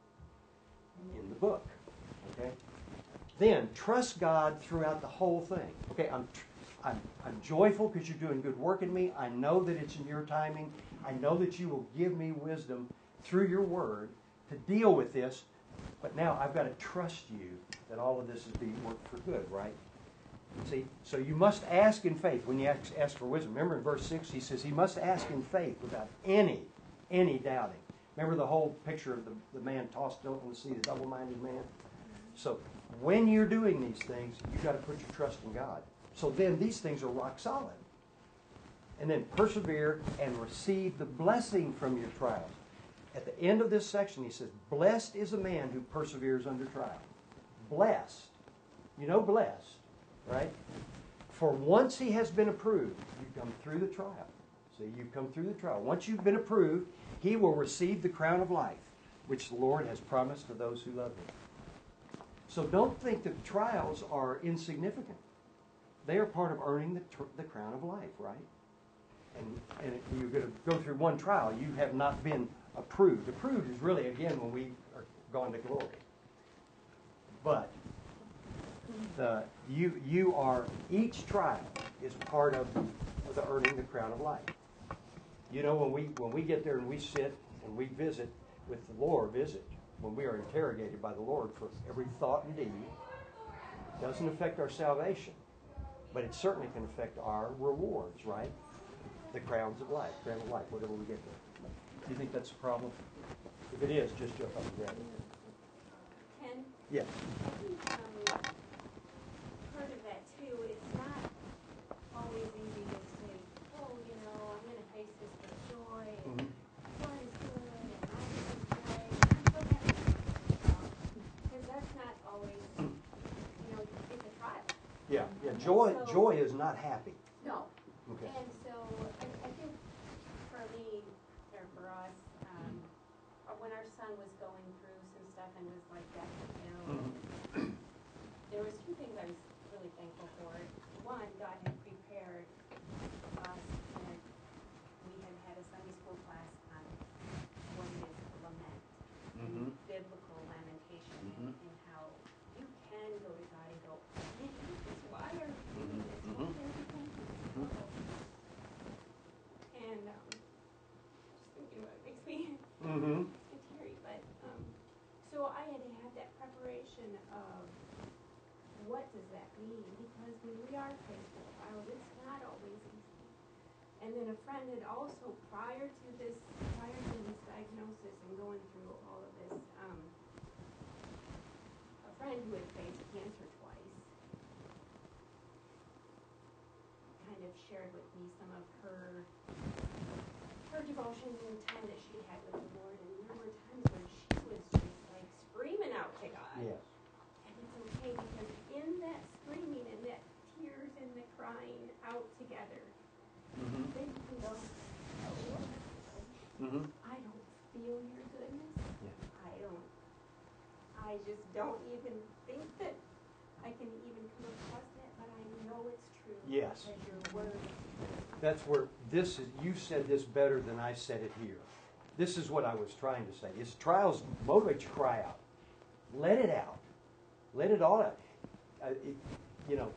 In the book. Okay? Then trust God throughout the whole thing. Okay, I'm I'm, I'm joyful because you're doing good work in me. I know that it's in your timing. I know that you will give me wisdom through your word to deal with this. But now I've got to trust you that all of this is being worked for good, right? See, so you must ask in faith when you ask, ask for wisdom. Remember in verse six, he says he must ask in faith without any, any doubting. Remember the whole picture of the, the man tossed on the sea, the double-minded man? So when you're doing these things, you've got to put your trust in God. So then these things are rock solid. And then persevere and receive the blessing from your trials. At the end of this section, he says, blessed is a man who perseveres under trial. Blessed. You know blessed, right? For once he has been approved, you come through the trial. See, you come through the trial. Once you've been approved, he will receive the crown of life, which the Lord has promised to those who love him. So don't think that trials are insignificant. They are part of earning the, tr- the crown of life, right? And, and if you're going to go through one trial, you have not been approved. Approved is really, again, when we are gone to glory. But the, you, you are, each trial is part of, of the earning the crown of life. You know, when we, when we get there and we sit and we visit with the Lord, visit, when we are interrogated by the Lord for every thought and deed, it doesn't affect our salvation. But it certainly can affect our rewards, right? The crowns of life, crown of life, whatever we get there. Do you think that's a problem? If it is, just jump up and grab it. Ken, Yes. I think um, part of that too, it's not always easy to say, oh, you know, I'm going to face this with joy, and Mm-hmm. God is good, and I am great, and I'm so happy. Because that's not always, you know, it's a trial. Yeah, yeah. Joy, So- joy is not happy. No. Okay. And so I, I think when our son was going through some stuff and was like that, you know, Mhm. there was two things I was really thankful for. One, God had prepared us, and we had had a Sunday school class on what it is to lament, Mhm. biblical lamentation, Mhm. and how you can go to God and go, why are you doing this? Why Mhm. are you going through this Mhm. trouble? And um, just thinking about it makes me Mm-hmm. makes me teary. But um, so I had to have that preparation of what does that mean? Because when we are faced with trials, it's not always easy. And then a friend had also, prior to this, prior to this diagnosis and going through all of this, um, a friend who had faced cancer twice kind of shared with me some of her her devotion and the time that she had with the Lord. And there were times when she was just like screaming out to God. Yes. And it's okay, because in that screaming and that tears and the crying out together, Mm-hmm. then you can go, Mm-hmm. I don't feel your goodness. Yeah. I don't, I just don't even think that I can even come across that, but I know it's true. Yes. Because your word is true. That's where this is. You said this better than I said it here. This is what I was trying to say. Is trials motivate you to cry out. Let it out. Let it all out. Uh, it, you know,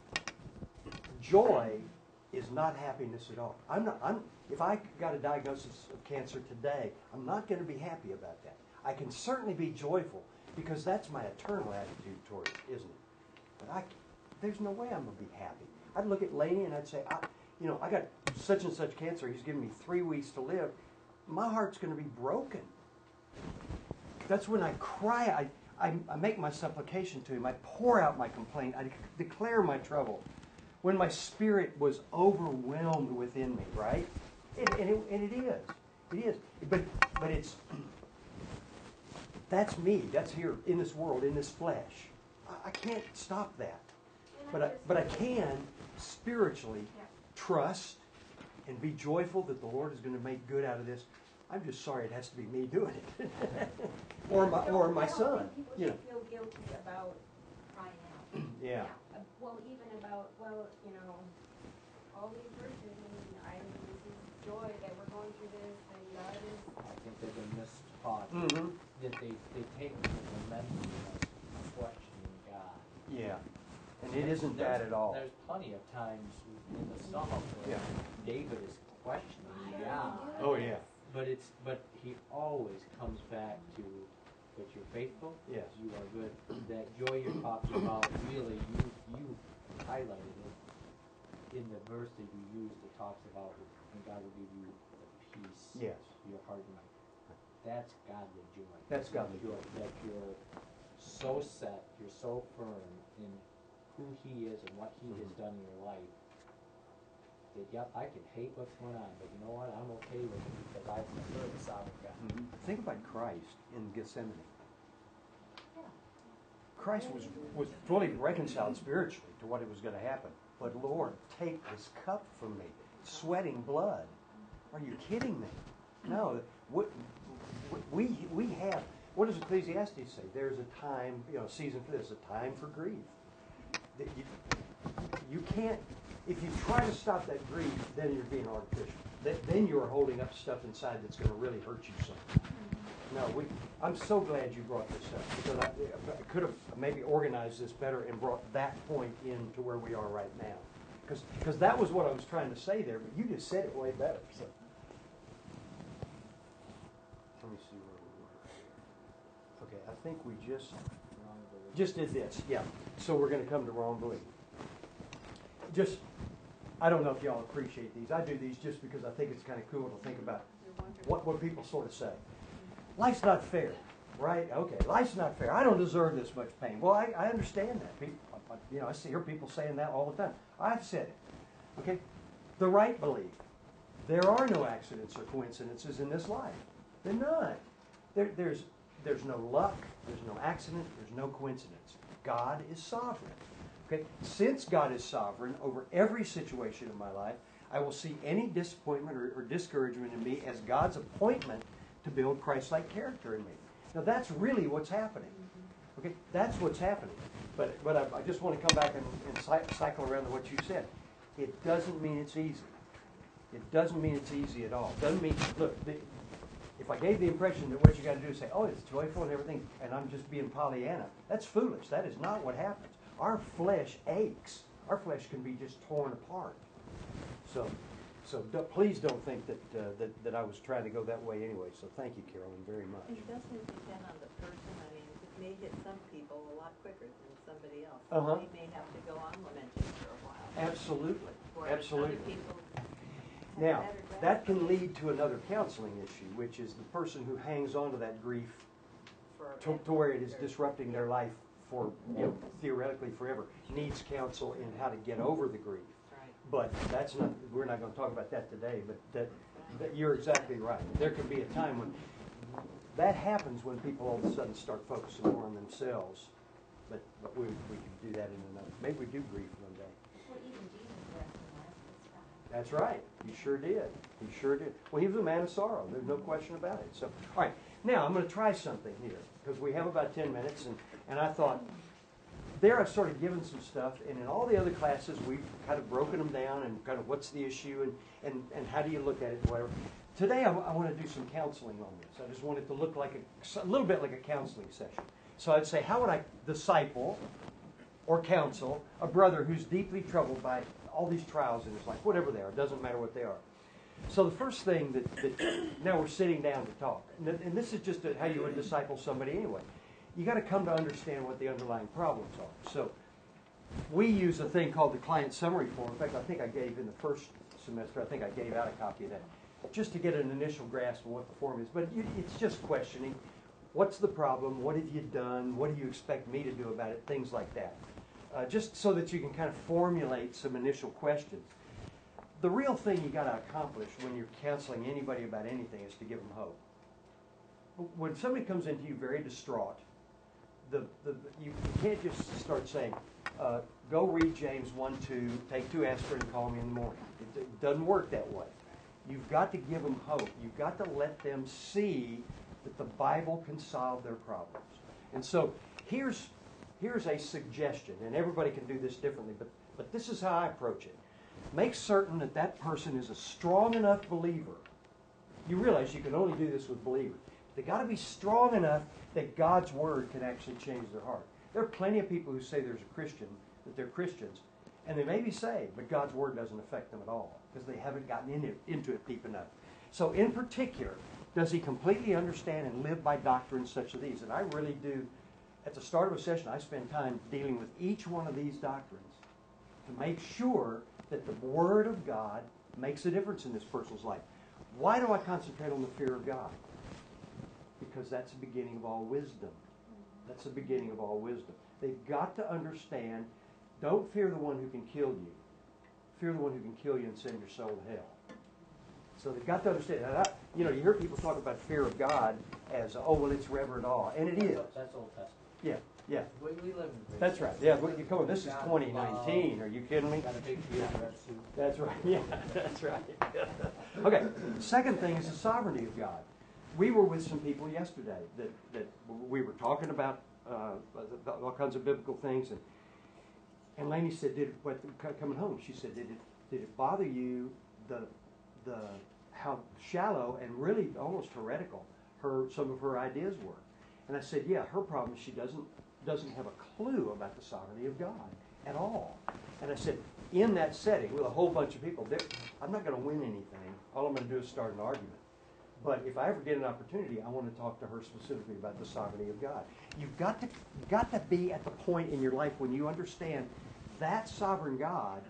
joy is not happiness at all. I'm not. I'm. If I got a diagnosis of cancer today, I'm not going to be happy about that. I can certainly be joyful because that's my eternal attitude toward it, isn't it? But I, there's no way I'm going to be happy. I'd look at Laney and I'd say, I, you know, I got such and such cancer. He's given me three weeks to live. My heart's going to be broken. That's when I cry. I, I, I make my supplication to him. I pour out my complaint. I de- declare my trouble. When my spirit was overwhelmed within me, right? And, and, it, and it is. It is. But, but it's, that's me. That's here in this world, in this flesh. I, I can't stop that. And But I, just- but I can spiritually Yeah. trust and be joyful that the Lord is going to make good out of this. I'm just sorry it has to be me doing it, or my or my I don't son. think people You know. should feel guilty about crying out. Yeah. Uh, Well, even about, well, you know, all these verses, and I mean, this is joy that we're going through this, and God is, I think they've been mistaught, Mm-hmm. that they, they take the momentum of questioning God. Yeah. And it isn't There's- that at all. There's plenty of times in the Psalms where Yeah. David is questioning Sure, God. they do. Oh yeah. But it's but he always comes back to, but you're faithful. Yes. You are good. That joy you're talking about, really, you you highlighted it in the verse that you used. It talks about, and God will give you the peace. Yes. Your heart and mind. That's godly joy. That's godly joy. That you're so set, you're so firm in who He is and what He has Mhm. done in your life. That, yep, I can hate what's going on, but you know what? I'm okay with it because I serve a sovereign God. Mhm. Think about Christ in Gethsemane. Christ was, was fully reconciled spiritually to what it was going to happen. But Lord, take this cup from me, sweating blood. Are you kidding me? No. We, we, we have, what does Ecclesiastes say? There's a time, you know, season for this, a time for grief. That you, you can't, if you try to stop that grief, then you're being artificial. Then, then you're holding up stuff inside that's going to really hurt you some. No, we, I'm so glad you brought this up because I, I could have maybe organized this better and brought that point into where we are right now. Because because that was what I was trying to say there, but you just said it way better. So. Let me see where we were. Okay, I think we just Wrong belief. just did this. Yeah. So we're going to come to wrong belief. Just, I don't know if y'all appreciate these. I do these just because I think it's kind of cool to think about what, what people sort of say. Life's not fair, right? Okay, life's not fair. I don't deserve this much pain. Well, I, I understand that. People, you know, I see hear people saying that all the time. I've said it. Okay, the right belief. There are no accidents or coincidences in this life. There are none. There, there's there's no luck. There's no accident. There's no coincidence. God is sovereign. Okay, since God is sovereign over every situation in my life, I will see any disappointment or, or discouragement in me as God's appointment to build Christ-like character in me. Now that's really what's happening. Okay, that's what's happening. But but I, I just want to come back and, and cy- cycle around to what you said. It doesn't mean it's easy. It doesn't mean it's easy at all. It doesn't mean, look, the, if I gave the impression that what you got to do is say, oh, it's joyful and everything, and I'm just being Pollyanna, that's foolish. That is not what happens. Our flesh aches. Our flesh can be just torn apart. So, so do, please don't think that, uh, that that I was trying to go that way anyway. So thank you, Carolyn, very much. It doesn't depend on the person. I mean, it may hit some people a lot quicker than somebody else. Uh-huh. They may have to go on lamenting for a while. Absolutely, Whereas absolutely. Other people have Now, better grasp that of can it lead to another counseling issue, which is the person who hangs on to that grief for- to, to where it is disrupting their life for, you know, theoretically forever, needs counsel in how to get over the grief. Right. But that's not, we're not going to talk about that today, but that, that you're exactly right. There can be a time when that happens when people all of a sudden start focusing more on themselves. But, but we, we can do that in another, maybe we do grief one day. Well, even Jesus wept in Lazarus' death. That's right. He sure did. He sure did. Well, he was a man of sorrow. There's no question about it. So, all right. Now, I'm going to try something here because we have about ten minutes, and, and I thought, there I've sort of given some stuff, and in all the other classes, we've kind of broken them down and kind of what's the issue and, and, and how do you look at it, whatever. Today, I, I want to do some counseling on this. I just want it to look like a, a little bit like a counseling session. So I'd say, how would I disciple or counsel a brother who's deeply troubled by all these trials in his life, whatever they are, it doesn't matter what they are. So the first thing that, that now we're sitting down to talk, and, and this is just a, how you would disciple somebody anyway. You got to come to understand what the underlying problems are. So we use a thing called the client summary form. In fact, I think I gave in the first semester, I think I gave out a copy of that, just to get an initial grasp of what the form is. But it, it's just questioning, what's the problem? What have you done? What do you expect me to do about it? Things like that. Uh, just so that you can kind of formulate some initial questions. The real thing you got to accomplish when you're counseling anybody about anything is to give them hope. When somebody comes into you very distraught, the, the, you, you can't just start saying, uh, go read James one two, take two aspirin, and call me in the morning. It, it doesn't work that way. You've got to give them hope. You've got to let them see that the Bible can solve their problems. And so here's, here's a suggestion, and everybody can do this differently, but, but this is how I approach it. Make certain that that person is a strong enough believer. You realize you can only do this with believers. They've got to be strong enough that God's Word can actually change their heart. There are plenty of people who say there's a Christian, that they're Christians, and they may be saved, but God's Word doesn't affect them at all because they haven't gotten in it, into it deep enough. So in particular, does he completely understand and live by doctrines such as these? And I really do. At the start of a session, I spend time dealing with each one of these doctrines to make sure that the Word of God makes a difference in this person's life. Why do I concentrate on the fear of God? Because that's the beginning of all wisdom. That's the beginning of all wisdom. They've got to understand, don't fear the one who can kill you. Fear the one who can kill you and send your soul to hell. So they've got to understand. And I, you know, you hear people talk about fear of God as, oh, well, it's reverent awe. And it is. That's Old Testament. Yeah, yeah. We, we live in grace. That's right. Yeah, well, you come on, this is twenty nineteen. Are you kidding me? Got a big field red suit. That's right. Yeah, that's right. Okay. Second thing is the sovereignty of God. We were with some people yesterday that, that we were talking about uh, all kinds of biblical things, and and Lainey said, "Did what coming home?" She said, "Did it did it bother you the the how shallow and really almost heretical her some of her ideas were?" And I said, "Yeah, her problem is she doesn't doesn't have a clue about the sovereignty of God at all." And I said, in that setting with a whole bunch of people, I'm not going to win anything. All I'm going to do is start an argument. But if I ever get an opportunity, I want to talk to her specifically about the sovereignty of God. You've got to you've got to be at the point in your life when you understand that sovereign God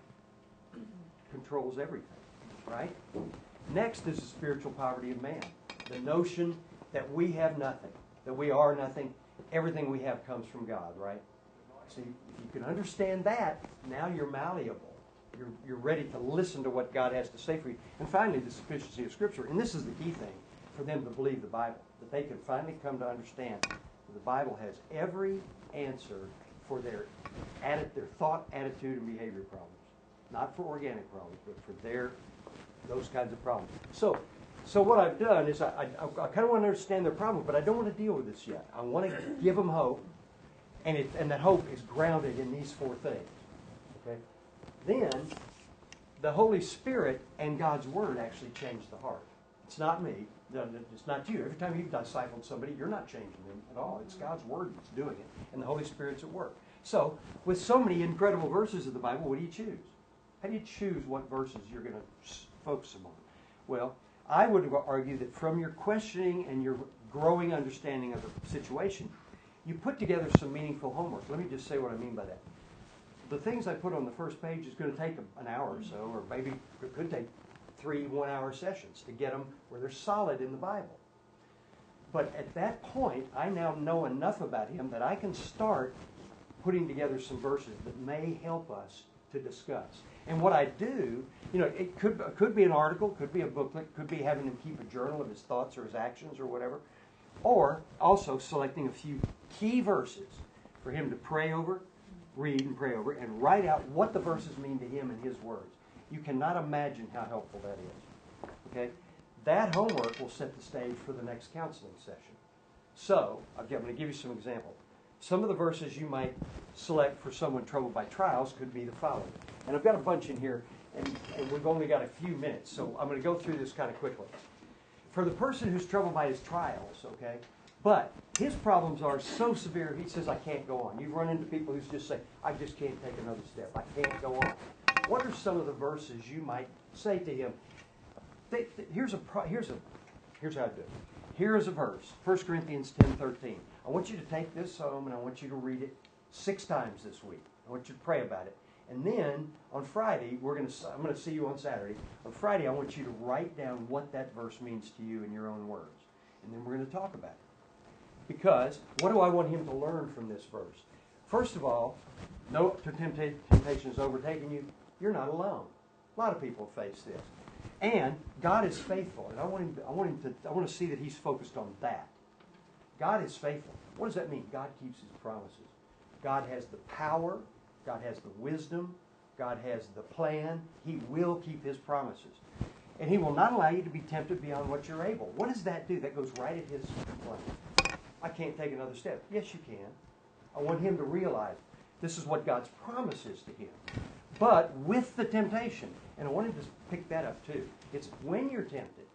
controls everything, right? Next is the spiritual poverty of man. The notion that we have nothing, that we are nothing, everything we have comes from God, right? See, if you can understand that, now you're malleable. You're, you're ready to listen to what God has to say for you. And finally, the sufficiency of Scripture. And this is the key thing for them to believe the Bible, that they can finally come to understand that the Bible has every answer for their, atti- their thought, attitude, and behavior problems. Not for organic problems, but for their those kinds of problems. So, So what I've done is I, I, I kind of want to understand their problem, but I don't want to deal with this yet. I want to give them hope, and it, and that hope is grounded in these four things. Okay? Then, the Holy Spirit and God's Word actually change the heart. It's not me. It's not you. Every time you've discipled somebody, you're not changing them at all. It's God's Word that's doing it, and the Holy Spirit's at work. So, with so many incredible verses of the Bible, what do you choose? How do you choose what verses you're going to focus them on? Well, I would argue that from your questioning and your growing understanding of the situation, you put together some meaningful homework. Let me just say what I mean by that. The things I put on the first page is going to take an hour or so, or maybe it could take three one-hour sessions to get them where they're solid in the Bible. But at that point, I now know enough about him that I can start putting together some verses that may help us to discuss. And what I do, you know, it could, it could be an article, could be a booklet, could be having him keep a journal of his thoughts or his actions or whatever. Or also selecting a few key verses for him to pray over, read and pray over, and write out what the verses mean to him in his words. You cannot imagine how helpful that is. Okay? That homework will set the stage for the next counseling session. So, I'm going to give you some examples. Some of the verses you might select for someone troubled by trials could be the following. And I've got a bunch in here, and, and we've only got a few minutes, so I'm going to go through this kind of quickly. For the person who's troubled by his trials, okay, but his problems are so severe, he says, I can't go on. You run into people who just say, I just can't take another step. I can't go on. What are some of the verses you might say to him? They, they, here's, a, here's, a, here's how I do it. Here is a verse, First Corinthians ten thirteen. I want you to take this home and I want you to read it six times this week. I want you to pray about it. And then on Friday, we're going to, I'm going to see you on Saturday. On Friday, I want you to write down what that verse means to you in your own words. And then we're going to talk about it. Because what do I want him to learn from this verse? First of all, no temptation is overtaking you. You're not alone. A lot of people face this. And God is faithful. And I want him to, I want him to, I want to see that he's focused on that. God is faithful. What does that mean? God keeps his promises. God has the power. God has the wisdom. God has the plan. He will keep his promises. And he will not allow you to be tempted beyond what you're able. What does that do? That goes right at his plan. I can't take another step. Yes, you can. I want him to realize this is what God's promise is to him. But with the temptation, and I want him to pick that up too, it's when you're tempted,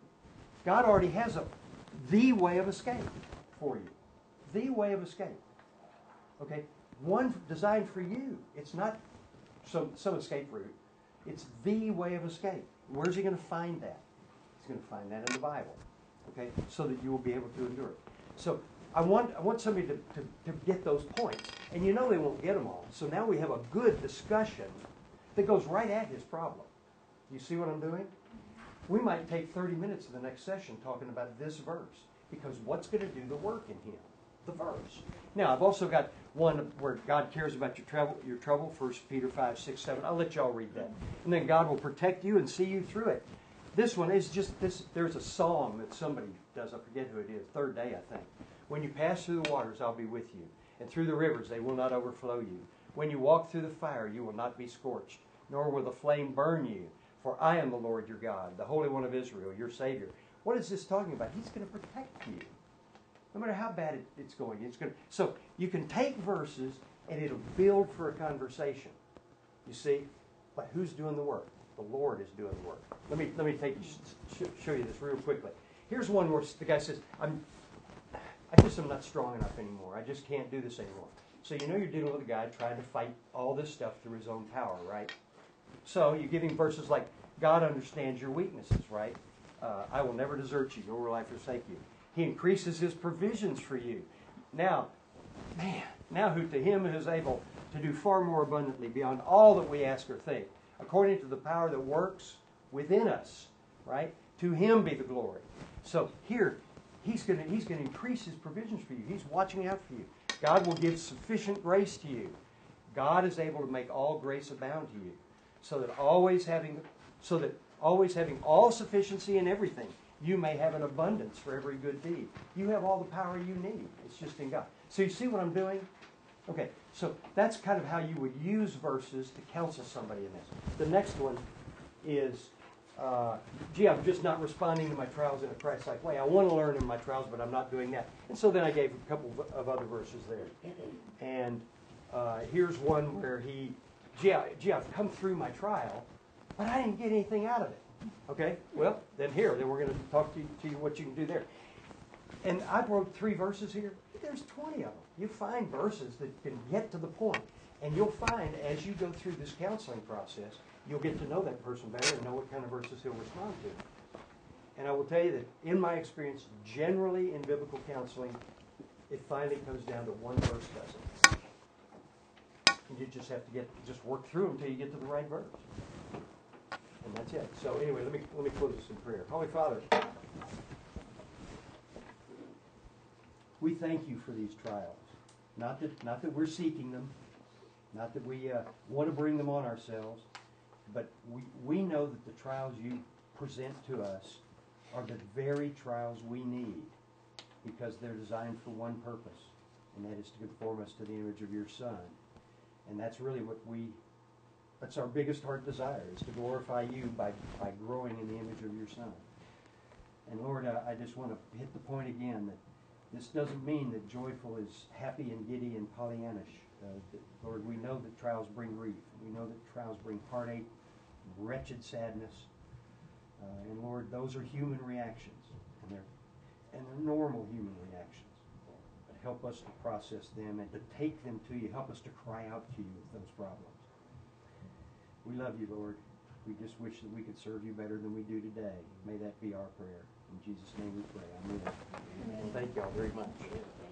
God already has a the way of escape for you. The way of escape. Okay? One designed for you. It's not some, some escape route. It's the way of escape. Where's he going to find that? He's going to find that in the Bible. Okay? So that you will be able to endure it. So I want I want somebody to, to, to get those points. And you know they won't get them all. So now we have a good discussion that goes right at his problem. You see what I'm doing? We might take thirty minutes of the next session talking about this verse. Because what's going to do the work in him? The verse. Now, I've also got one where God cares about your trouble, your trouble, First Peter five, six, seven. I'll let y'all read that. And then God will protect you and see you through it. This one is just, this. There's a song that somebody does. I forget who it is. Third Day, I think. When you pass through the waters, I'll be with you. And through the rivers, they will not overflow you. When you walk through the fire, you will not be scorched, nor will the flame burn you. For I am the Lord your God, the Holy One of Israel, your Savior. What is this talking about? He's going to protect you. No matter how bad it, it's going. It's going to, so you can take verses and it'll build for a conversation. You see? But who's doing the work? The Lord is doing the work. Let me let me take you, show you this real quickly. Here's one where the guy says, I'm, I just am not strong enough anymore. I just can't do this anymore. So you know you're dealing with a guy trying to fight all this stuff through his own power, right? So you give him verses like, God understands your weaknesses, right? Uh, I will never desert you, nor will I forsake you. He increases his provisions for you. Now, man, now who to him who is able to do far more abundantly beyond all that we ask or think, according to the power that works within us, right? To him be the glory. So here, he's going to he's going to increase his provisions for you. He's watching out for you. God will give sufficient grace to you. God is able to make all grace abound to you, so that always having so that always having all sufficiency in everything, you may have an abundance for every good deed. You have all the power you need. It's just in God. So you see what I'm doing? Okay, so that's kind of how you would use verses to counsel somebody in this. The next one is uh, gee, I'm just not responding to my trials in a Christ-like way. I want to learn in my trials, but I'm not doing that. And so then I gave a couple of, of other verses there. And uh, here's one where he, gee, I, gee, I've come through my trial, but I didn't get anything out of it. Okay, well, then here, then we're going to talk to you, to you what you can do there. And I wrote three verses here. There's twenty of them. You find verses that can get to the point. And you'll find as you go through this counseling process, you'll get to know that person better and know what kind of verses he'll respond to. And I will tell you that in my experience, generally in biblical counseling, it finally comes down to one verse does it. And you just have to get just work through them until you get to the right verse. And that's it. So anyway, let me let me close this in prayer. Holy Father, we thank you for these trials. Not that not that we're seeking them, not that we uh, want to bring them on ourselves, but we we know that the trials you present to us are the very trials we need, because they're designed for one purpose, and that is to conform us to the image of your Son. And that's really what we. That's our biggest heart desire, is to glorify you by, by growing in the image of your Son. And Lord, I, I just want to hit the point again that this doesn't mean that joyful is happy and giddy and Pollyannish. Uh, that, Lord, we know that trials bring grief. We know that trials bring heartache, wretched sadness. Uh, and Lord, those are human reactions, and they're, and they're normal human reactions. But help us to process them and to take them to you. Help us to cry out to you with those problems. We love you, Lord. We just wish that we could serve you better than we do today. May that be our prayer. In Jesus' name we pray. Amen. Well, thank you all very much.